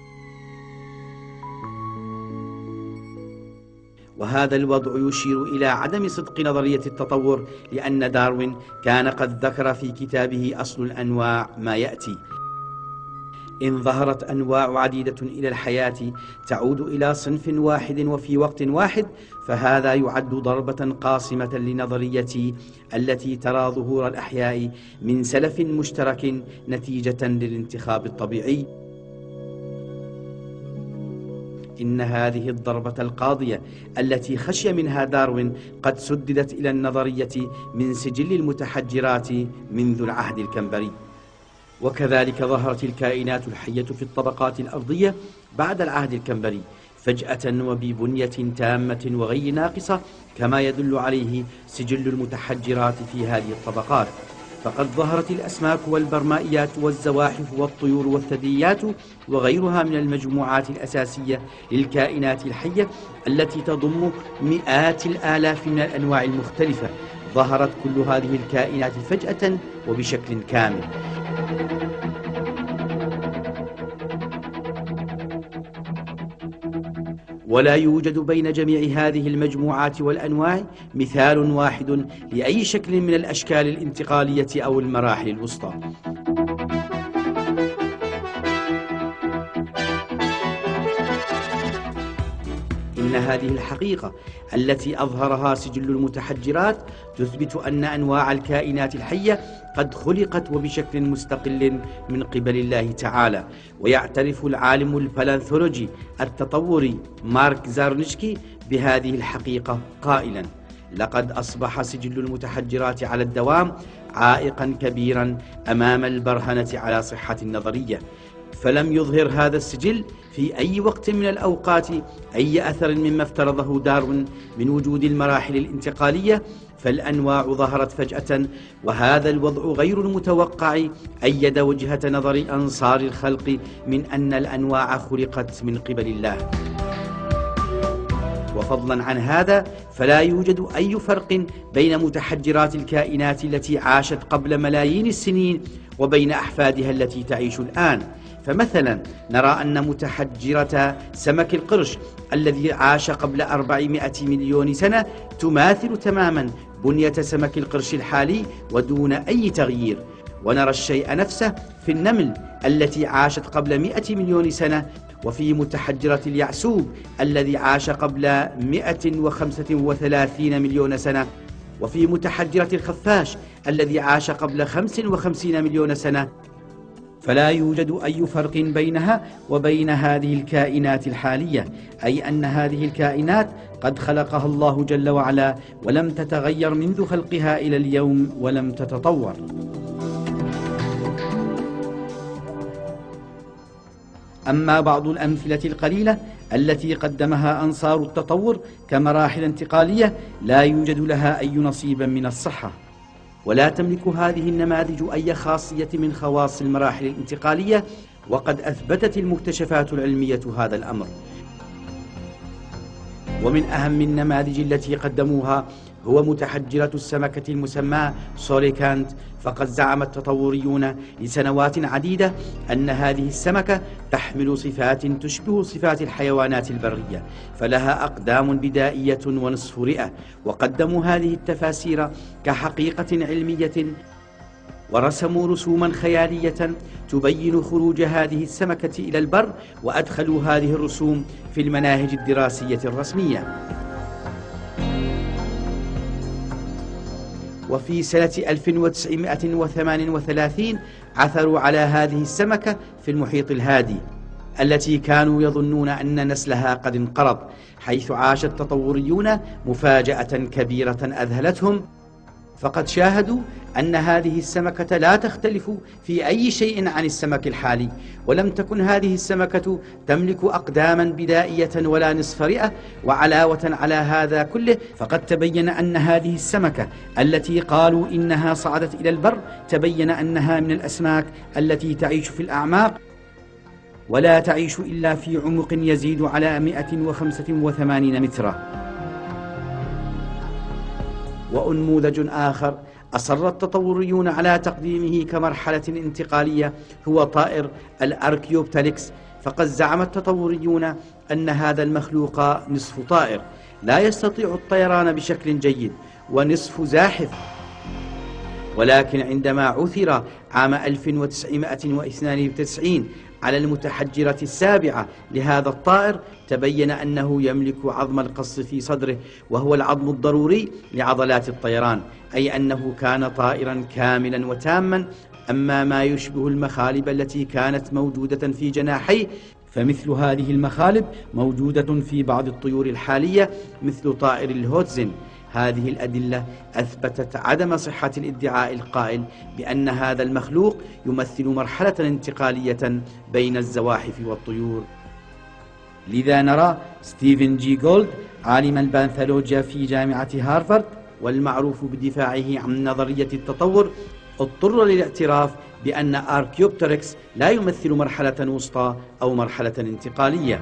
وهذا الوضع يشير إلى عدم صدق نظرية التطور، لأن داروين كان قد ذكر في كتابه أصل الأنواع ما يأتي: إن ظهرت أنواع عديدة إلى الحياة تعود إلى صنف واحد وفي وقت واحد، فهذا يعد ضربة قاصمة لنظريتي التي ترى ظهور الأحياء من سلف مشترك نتيجة للانتخاب الطبيعي. إن هذه الضربة القاضية التي خشي منها داروين قد سددت إلى النظرية من سجل المتحجرات منذ العهد الكمبري. وكذلك ظهرت الكائنات الحية في الطبقات الأرضية بعد العهد الكمبري فجأة وببنية تامة وغير ناقصة، كما يدل عليه سجل المتحجرات في هذه الطبقات. فقد ظهرت الأسماك والبرمائيات والزواحف والطيور والثدييات وغيرها من المجموعات الأساسية للكائنات الحية التي تضم مئات الآلاف من الأنواع المختلفة. ظهرت كل هذه الكائنات فجأة وبشكل كامل. ولا يوجد بين جميع هذه المجموعات والأنواع مثال واحد لأي شكل من الأشكال الانتقالية أو المراحل الوسطى. إن هذه الحقيقة التي أظهرها سجل المتحجرات تثبت أن أنواع الكائنات الحية قد خلقت وبشكل مستقل من قبل الله تعالى. ويعترف العالم البالانثولوجي التطوري مارك زارنشكي بهذه الحقيقة قائلا: لقد أصبح سجل المتحجرات على الدوام عائقا كبيرا أمام البرهنة على صحة النظرية، فلم يظهر هذا السجل في أي وقت من الأوقات أي أثر مما افترضه داروين من وجود المراحل الانتقالية، فالأنواع ظهرت فجأة. وهذا الوضع غير المتوقع أيد وجهة نظر أنصار الخلق من أن الأنواع خلقت من قبل الله. وفضلا عن هذا فلا يوجد أي فرق بين متحجرات الكائنات التي عاشت قبل ملايين السنين وبين أحفادها التي تعيش الآن. فمثلا نرى أن متحجرة سمك القرش الذي عاش قبل أربعمائة مليون سنة تماثل تماما بنية سمك القرش الحالي ودون أي تغيير. ونرى الشيء نفسه في النمل التي عاشت قبل مئة مليون سنة، وفي متحجرة اليعسوب الذي عاش قبل مئة وخمسة وثلاثين مليون سنة، وفي متحجرة الخفاش الذي عاش قبل خمس وخمسين مليون سنة، فلا يوجد أي فرق بينها وبين هذه الكائنات الحالية، أي أن هذه الكائنات قد خلقها الله جل وعلا ولم تتغير منذ خلقها إلى اليوم ولم تتطور. أما بعض الأمثلة القليلة التي قدمها أنصار التطور كمراحل انتقالية لا يوجد لها أي نصيب من الصحة، ولا تملك هذه النماذج أي خاصية من خواص المراحل الانتقالية، وقد أثبتت المكتشفات العلمية هذا الأمر. ومن أهم النماذج التي قدموها هو متحجرة السمكة المسمى سوليكانت، فقد زعم التطوريون لسنوات عديدة أن هذه السمكة تحمل صفات تشبه صفات الحيوانات البرية، فلها أقدام بدائية ونصف رئة، وقدموا هذه التفاسير كحقيقة علمية، ورسموا رسوما خيالية تبين خروج هذه السمكة إلى البر، وأدخلوا هذه الرسوم في المناهج الدراسية الرسمية. وفي سنة ألف وتسعمائة وثمانية وثلاثين عثروا على هذه السمكة في المحيط الهادي التي كانوا يظنون أن نسلها قد انقرض، حيث عاش التطوريون مفاجأة كبيرة أذهلتهم، فقد شاهدوا أن هذه السمكة لا تختلف في أي شيء عن السمك الحالي، ولم تكن هذه السمكة تملك أقداما بدائية ولا نصف رئة. وعلاوة على هذا كله فقد تبين أن هذه السمكة التي قالوا إنها صعدت إلى البر تبين أنها من الأسماك التي تعيش في الأعماق، ولا تعيش إلا في عمق يزيد على مئة وخمسة وثمانين مترا. وأنموذج آخر أصر التطوريون على تقديمه كمرحلة انتقالية هو طائر الأركيوبتاليكس، فقد زعم التطوريون أن هذا المخلوق نصف طائر لا يستطيع الطيران بشكل جيد ونصف زاحف، ولكن عندما عثر عام ألف وتسعمائة واثنين وتسعين على المتحجرة السابعة لهذا الطائر تبين أنه يملك عظم القص في صدره، وهو العظم الضروري لعضلات الطيران، أي أنه كان طائرا كاملا وتاما. أما ما يشبه المخالب التي كانت موجودة في جناحيه فمثل هذه المخالب موجودة في بعض الطيور الحالية مثل طائر الهوتزن. هذه الأدلة أثبتت عدم صحة الادعاء القائل بأن هذا المخلوق يمثل مرحلة انتقالية بين الزواحف والطيور. لذا نرى ستيفن جي جولد عالم البانثولوجيا في جامعة هارفارد والمعروف بدفاعه عن نظرية التطور اضطر للاعتراف بأن أركيوبتريكس لا يمثل مرحلة وسطى أو مرحلة انتقالية.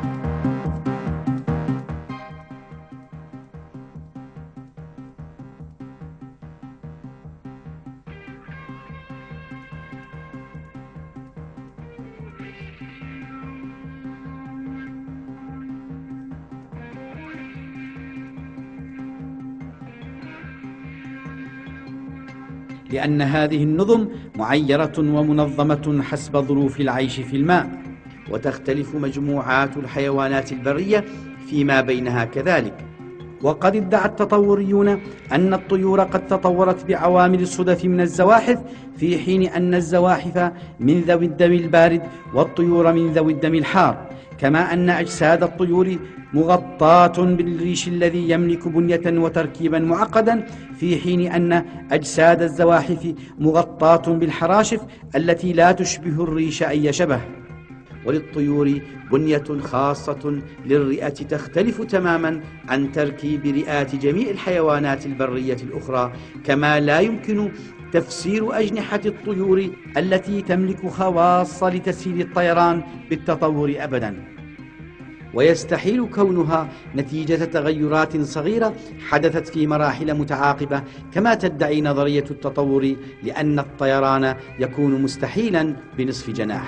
لأن هذه النظم معيرة ومنظمة حسب ظروف العيش في الماء، وتختلف مجموعات الحيوانات البرية فيما بينها كذلك. وقد ادعى التطوريون أن الطيور قد تطورت بعوامل الصدف من الزواحف، في حين أن الزواحف من ذوي الدم البارد والطيور من ذوي الدم الحار، كما أن أجساد الطيور مغطاة بالريش الذي يملك بنية وتركيبا معقدا، في حين أن أجساد الزواحف مغطاة بالحراشف التي لا تشبه الريش أي شبه. وللطيور بنية خاصة للرئة تختلف تماما عن تركيب رئات جميع الحيوانات البرية الأخرى، كما لا يمكن تفسير أجنحة الطيور التي تملك خواص لتسهيل الطيران بالتطور أبدا، ويستحيل كونها نتيجة تغيرات صغيرة حدثت في مراحل متعاقبة كما تدعي نظرية التطور، لأن الطيران يكون مستحيلا بنصف جناح.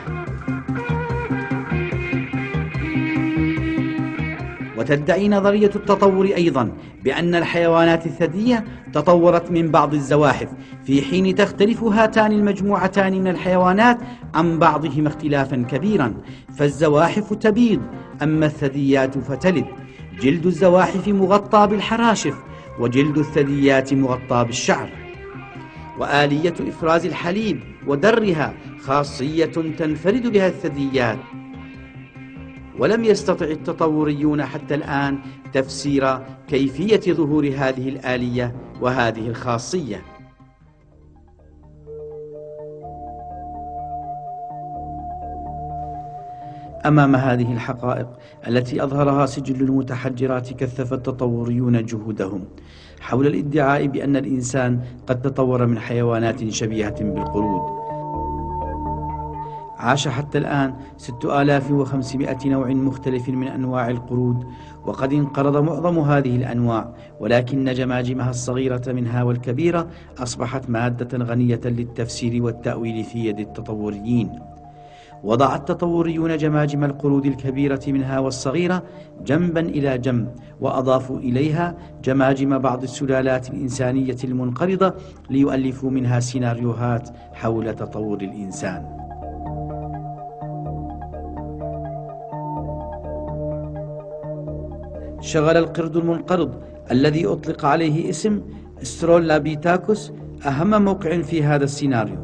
وتدعي نظرية التطور أيضا بأن الحيوانات الثديية تطورت من بعض الزواحف، في حين تختلف هاتان المجموعتان من الحيوانات عن بعضهما اختلافا كبيرا، فالزواحف تبيض أما الثدييات فتلد. جلد الزواحف مغطى بالحراشف وجلد الثدييات مغطى بالشعر. وآلية إفراز الحليب ودرها خاصية تنفرد بها الثدييات، ولم يستطع التطوريون حتى الآن تفسير كيفية ظهور هذه الآلية وهذه الخاصية. أمام هذه الحقائق التي أظهرها سجل المتحجرات، كثف التطوريون جهودهم حول الادعاء بأن الإنسان قد تطور من حيوانات شبيهة بالقرود. عاش حتى الآن ستة آلاف وخمسمائة نوع مختلف من أنواع القرود، وقد انقرض معظم هذه الأنواع، ولكن جماجمها الصغيرة منها والكبيرة أصبحت مادة غنية للتفسير والتأويل في يد التطوريين. وضع التطوريون جماجم القرود الكبيرة منها والصغيرة جنبا إلى جنب، وأضافوا إليها جماجم بعض السلالات الإنسانية المنقرضة ليؤلفوا منها سيناريوهات حول تطور الإنسان. شغل القرد المنقرض الذي أطلق عليه اسم سترولابيتاكوس أهم موقع في هذا السيناريو،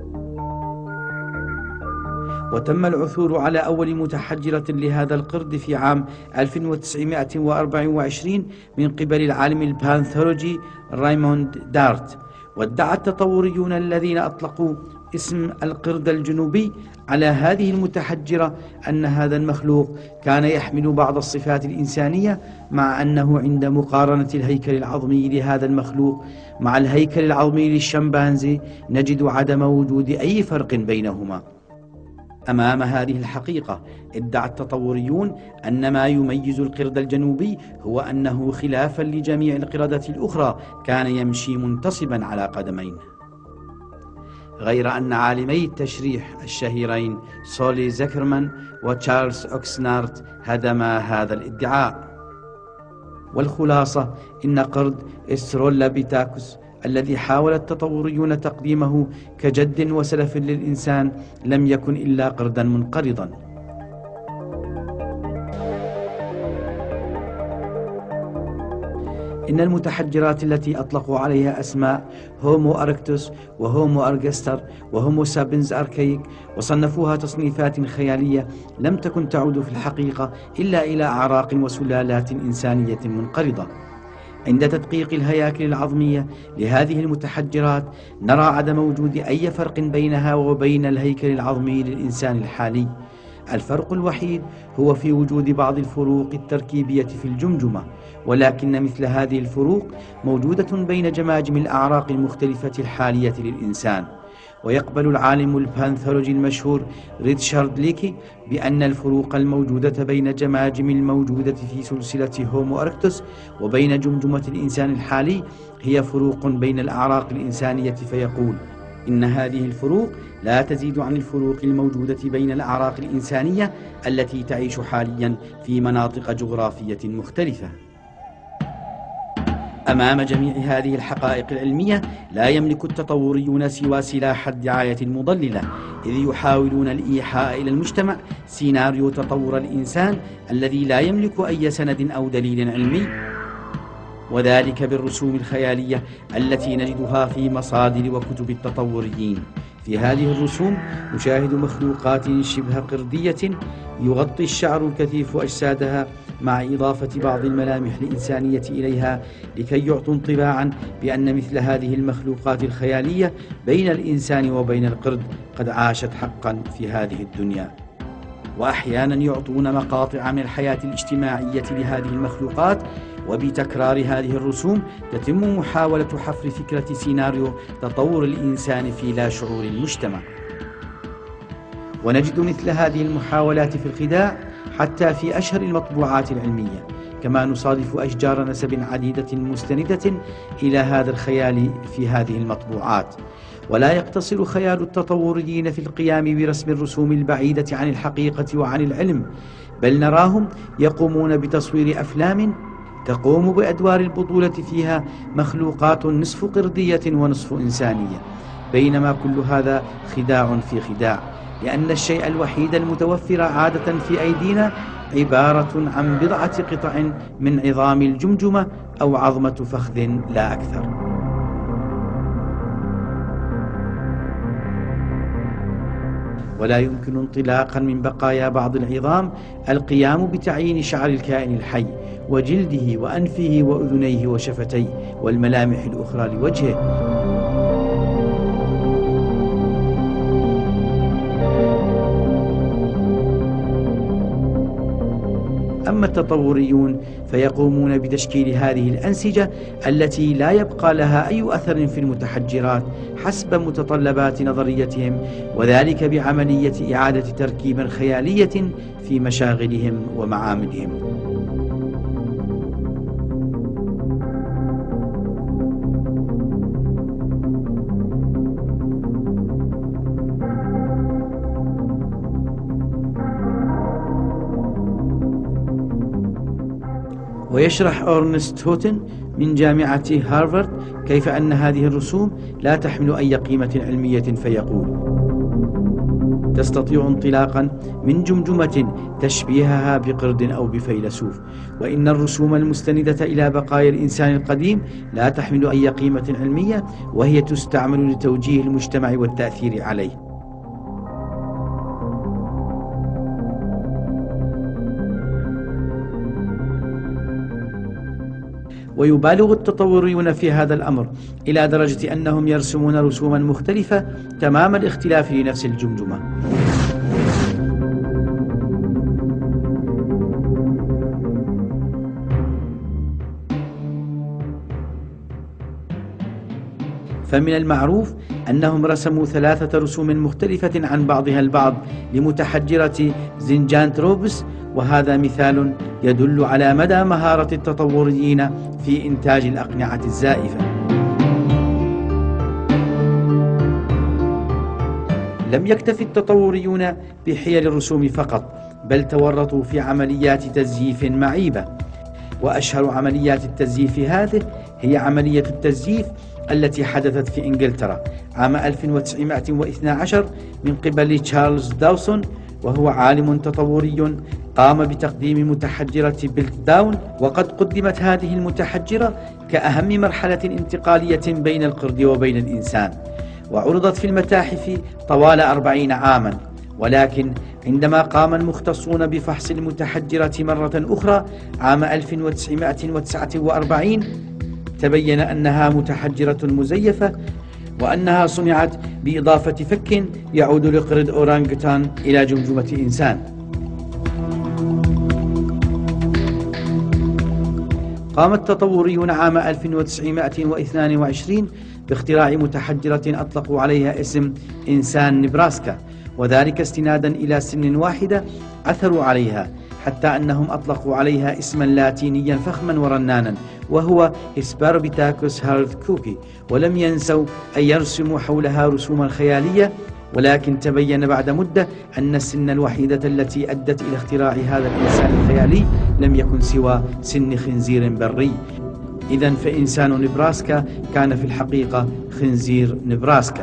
وتم العثور على أول متحجرة لهذا القرد في عام ألف وتسعمائة وأربعة وعشرين من قبل العالم البانثولوجي رايموند دارت. وادعى التطوريون الذين أطلقوا اسم القرد الجنوبي على هذه المتحجرة أن هذا المخلوق كان يحمل بعض الصفات الإنسانية، مع أنه عند مقارنة الهيكل العظمي لهذا المخلوق مع الهيكل العظمي للشمبانزي نجد عدم وجود أي فرق بينهما. أمام هذه الحقيقة ادعى التطوريون أن ما يميز القرد الجنوبي هو أنه خلافا لجميع القردة الأخرى كان يمشي منتصبا على قدمين، غير أن عالمي التشريح الشهيرين سولي زكرمان وتشارلز أوكسنارت هدما هذا الادعاء. والخلاصة إن قرد سترولابيتاكوس الذي حاول التطوريون تقديمه كجد وسلف للإنسان لم يكن إلا قردا منقرضا. إن المتحجرات التي أطلقوا عليها أسماء هومو أركتوس وهومو أرجستر وهومو سابينز أركايك وصنفوها تصنيفات خيالية لم تكن تعود في الحقيقة إلا إلى أعراق وسلالات إنسانية منقرضة. عند تدقيق الهياكل العظمية لهذه المتحجرات نرى عدم وجود أي فرق بينها وبين الهيكل العظمي للإنسان الحالي. الفرق الوحيد هو في وجود بعض الفروق التركيبية في الجمجمة، ولكن مثل هذه الفروق موجودة بين جماجم الأعراق المختلفة الحالية للإنسان. ويقبل العالم البانثولوجي المشهور ريتشارد ليكي بأن الفروق الموجودة بين جماجم الموجودة في سلسلة هومو أركتوس وبين جمجمة الإنسان الحالي هي فروق بين الأعراق الإنسانية، فيقول إن هذه الفروق لا تزيد عن الفروق الموجودة بين الأعراق الإنسانية التي تعيش حاليا في مناطق جغرافية مختلفة. أمام جميع هذه الحقائق العلمية لا يملك التطوريون سوى سلاح الدعاية المضللة، إذ يحاولون الإيحاء إلى المجتمع سيناريو تطور الإنسان الذي لا يملك أي سند أو دليل علمي، وذلك بالرسوم الخيالية التي نجدها في مصادر وكتب التطوريين. في هذه الرسوم نشاهد مخلوقات شبه قردية يغطي الشعر الكثيف أجسادها مع إضافة بعض الملامح الإنسانية إليها لكي يعطوا انطباعا بأن مثل هذه المخلوقات الخيالية بين الإنسان وبين القرد قد عاشت حقا في هذه الدنيا. وأحيانا يعطون مقاطع من الحياة الاجتماعية لهذه المخلوقات، وبتكرار هذه الرسوم تتم محاولة حفر فكرة سيناريو تطور الإنسان في لا شعور المجتمع. ونجد مثل هذه المحاولات في الخداع حتى في أشهر المطبوعات العلمية، كما نصادف أشجار نسب عديدة مستندة إلى هذا الخيال في هذه المطبوعات. ولا يقتصر خيال التطوريين في القيام برسم الرسوم البعيدة عن الحقيقة وعن العلم، بل نراهم يقومون بتصوير أفلام تقوم بأدوار البطولة فيها مخلوقات نصف قردية ونصف إنسانية، بينما كل هذا خداع في خداع، لأن الشيء الوحيد المتوفر عادة في أيدينا عبارة عن بضعة قطع من عظام الجمجمة أو عظمة فخذ لا أكثر. ولا يمكن انطلاقا من بقايا بعض العظام القيام بتعيين شعر الكائن الحي وجلده وأنفه وأذنيه وشفتيه والملامح الأخرى لوجهه. أما التطوريون فيقومون بتشكيل هذه الأنسجة التي لا يبقى لها أي أثر في المتحجرات حسب متطلبات نظريتهم، وذلك بعملية إعادة تركيب خيالية في مشاغلهم ومعاملهم. ويشرح أورنست هوتن من جامعة هارفارد كيف أن هذه الرسوم لا تحمل أي قيمة علمية، فيقول: تستطيع انطلاقا من جمجمة تشبيهها بقرد أو بفيلسوف، وإن الرسوم المستندة إلى بقايا الإنسان القديم لا تحمل أي قيمة علمية، وهي تستعمل لتوجيه المجتمع والتأثير عليه. ويبالغ التطوريون في هذا الأمر إلى درجة أنهم يرسمون رسوما مختلفة تمام الاختلاف لنفس الجمجمة. فمن المعروف أنهم رسموا ثلاثة رسوم مختلفة عن بعضها البعض لمتحجرة زنجانتروبس، وهذا مثال يدل على مدى مهارة التطوريين في إنتاج الأقنعة الزائفة. لم يكتف التطوريون بحيل الرسوم فقط، بل تورطوا في عمليات تزييف معيبة، وأشهر عمليات التزييف هذه هي عملية التزييف التي حدثت في إنجلترا عام ألف وتسعمائة واثني عشر من قبل تشارلز داوسون، وهو عالم تطوري قام بتقديم متحجرة بيلتداون. وقد قدمت هذه المتحجرة كأهم مرحلة انتقالية بين القرد وبين الإنسان، وعرضت في المتاحف طوال أربعين عاما، ولكن عندما قام المختصون بفحص المتحجرة مرة أخرى عام ألف وتسعمائة وتسعة وأربعين تبين أنها متحجرة مزيفة، وأنها صنعت بإضافة فك يعود لقرد أورانغوتان إلى جمجمة إنسان. قام التطوريون عام ألف وتسعمائة واثنين وعشرين باختراع متحجرة أطلقوا عليها اسم إنسان نبراسكا، وذلك استنادا إلى سن واحدة عثروا عليها، حتى أنهم أطلقوا عليها اسما لاتينيا فخما ورنانا وهو هسباروبيتاكوس هارث كوكي، ولم ينسوا أن يرسموا حولها رسوما خيالية. ولكن تبين بعد مدة أن السن الوحيدة التي أدت إلى اختراع هذا الإنسان الخيالي لم يكن سوى سن خنزير بري. إذن فإنسان نبراسكا كان في الحقيقة خنزير نبراسكا.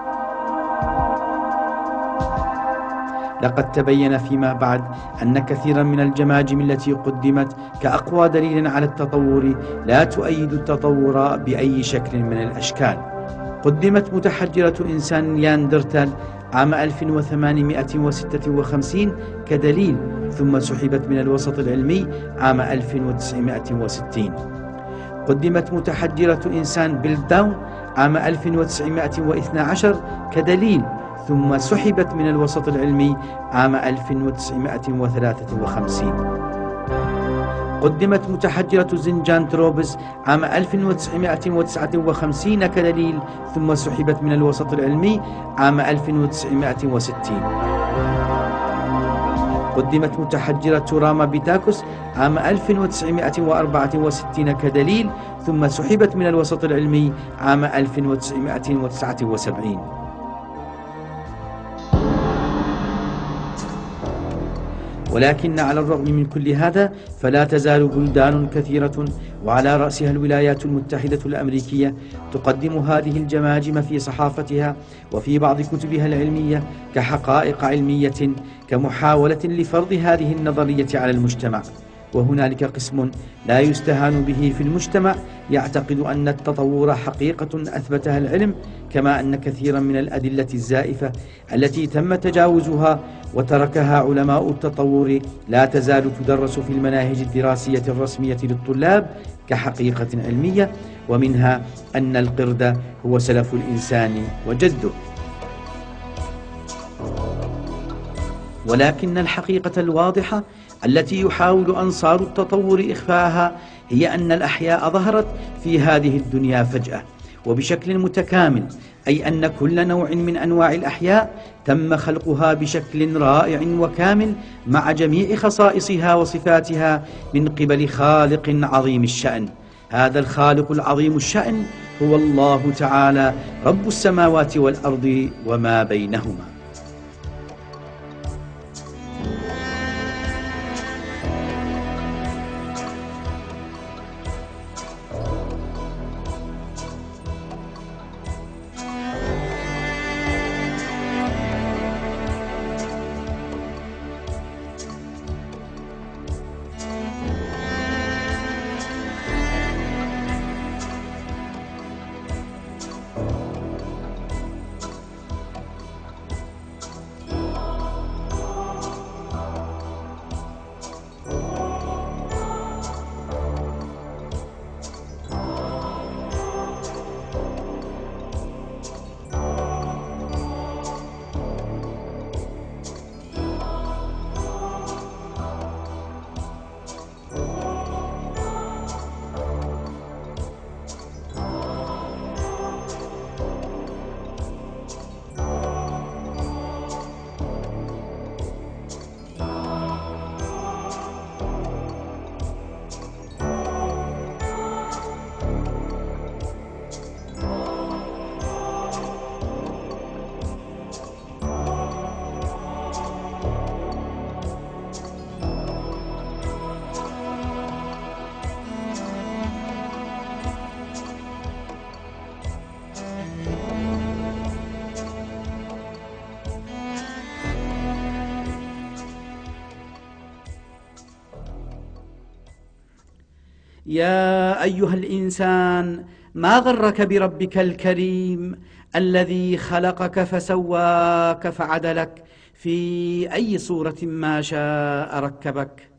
لقد تبين فيما بعد أن كثيرا من الجماجم التي قدمت كأقوى دليل على التطور لا تؤيد التطور بأي شكل من الأشكال. قدمت متحجرة إنسان نياندرتال عام ألف وثمانمائة وستة وخمسين كدليل، ثم سحبت من الوسط العلمي عام ألف وتسعمائة وستين. قدمت متحجرة إنسان بيلتداون عام ألف وتسعمائة واثني عشر كدليل، ثم سحبت من الوسط العلمي عام ألف وتسعمائة وثلاثة وخمسين. قدمت متحجرة زنجانتروبس عام ألف وتسعمائة وتسعة وخمسين كدليل، ثم سحبت من الوسط العلمي عام ألف وتسعمائة وستين. قدمت متحجرة رامابيتاكوس عام ألف وتسعمائة وأربعة وستين كدليل، ثم سحبت من الوسط العلمي عام ألف وتسعمائة وتسعة وسبعين. ولكن على الرغم من كل هذا فلا تزال بلدان كثيرة وعلى رأسها الولايات المتحدة الأمريكية تقدم هذه الجماجم في صحافتها وفي بعض كتبها العلمية كحقائق علمية، كمحاولة لفرض هذه النظرية على المجتمع. وهنالك قسم لا يستهان به في المجتمع يعتقد أن التطور حقيقة أثبتها العلم، كما أن كثيرا من الأدلة الزائفة التي تم تجاوزها وتركها علماء التطور لا تزال تدرس في المناهج الدراسية الرسمية للطلاب كحقيقة علمية، ومنها أن القرد هو سلف الإنسان وجده. ولكن الحقيقة الواضحة التي يحاول أنصار التطور إخفاءها هي أن الأحياء ظهرت في هذه الدنيا فجأة وبشكل متكامل، أي أن كل نوع من أنواع الأحياء تم خلقها بشكل رائع وكامل مع جميع خصائصها وصفاتها من قبل خالق عظيم الشأن. هذا الخالق العظيم الشأن هو الله تعالى رب السماوات والأرض وما بينهما. يا أيها الإنسان ما غرك بربك الكريم الذي خلقك فسواك فعدلك في أي صورة ما شاء ركبك.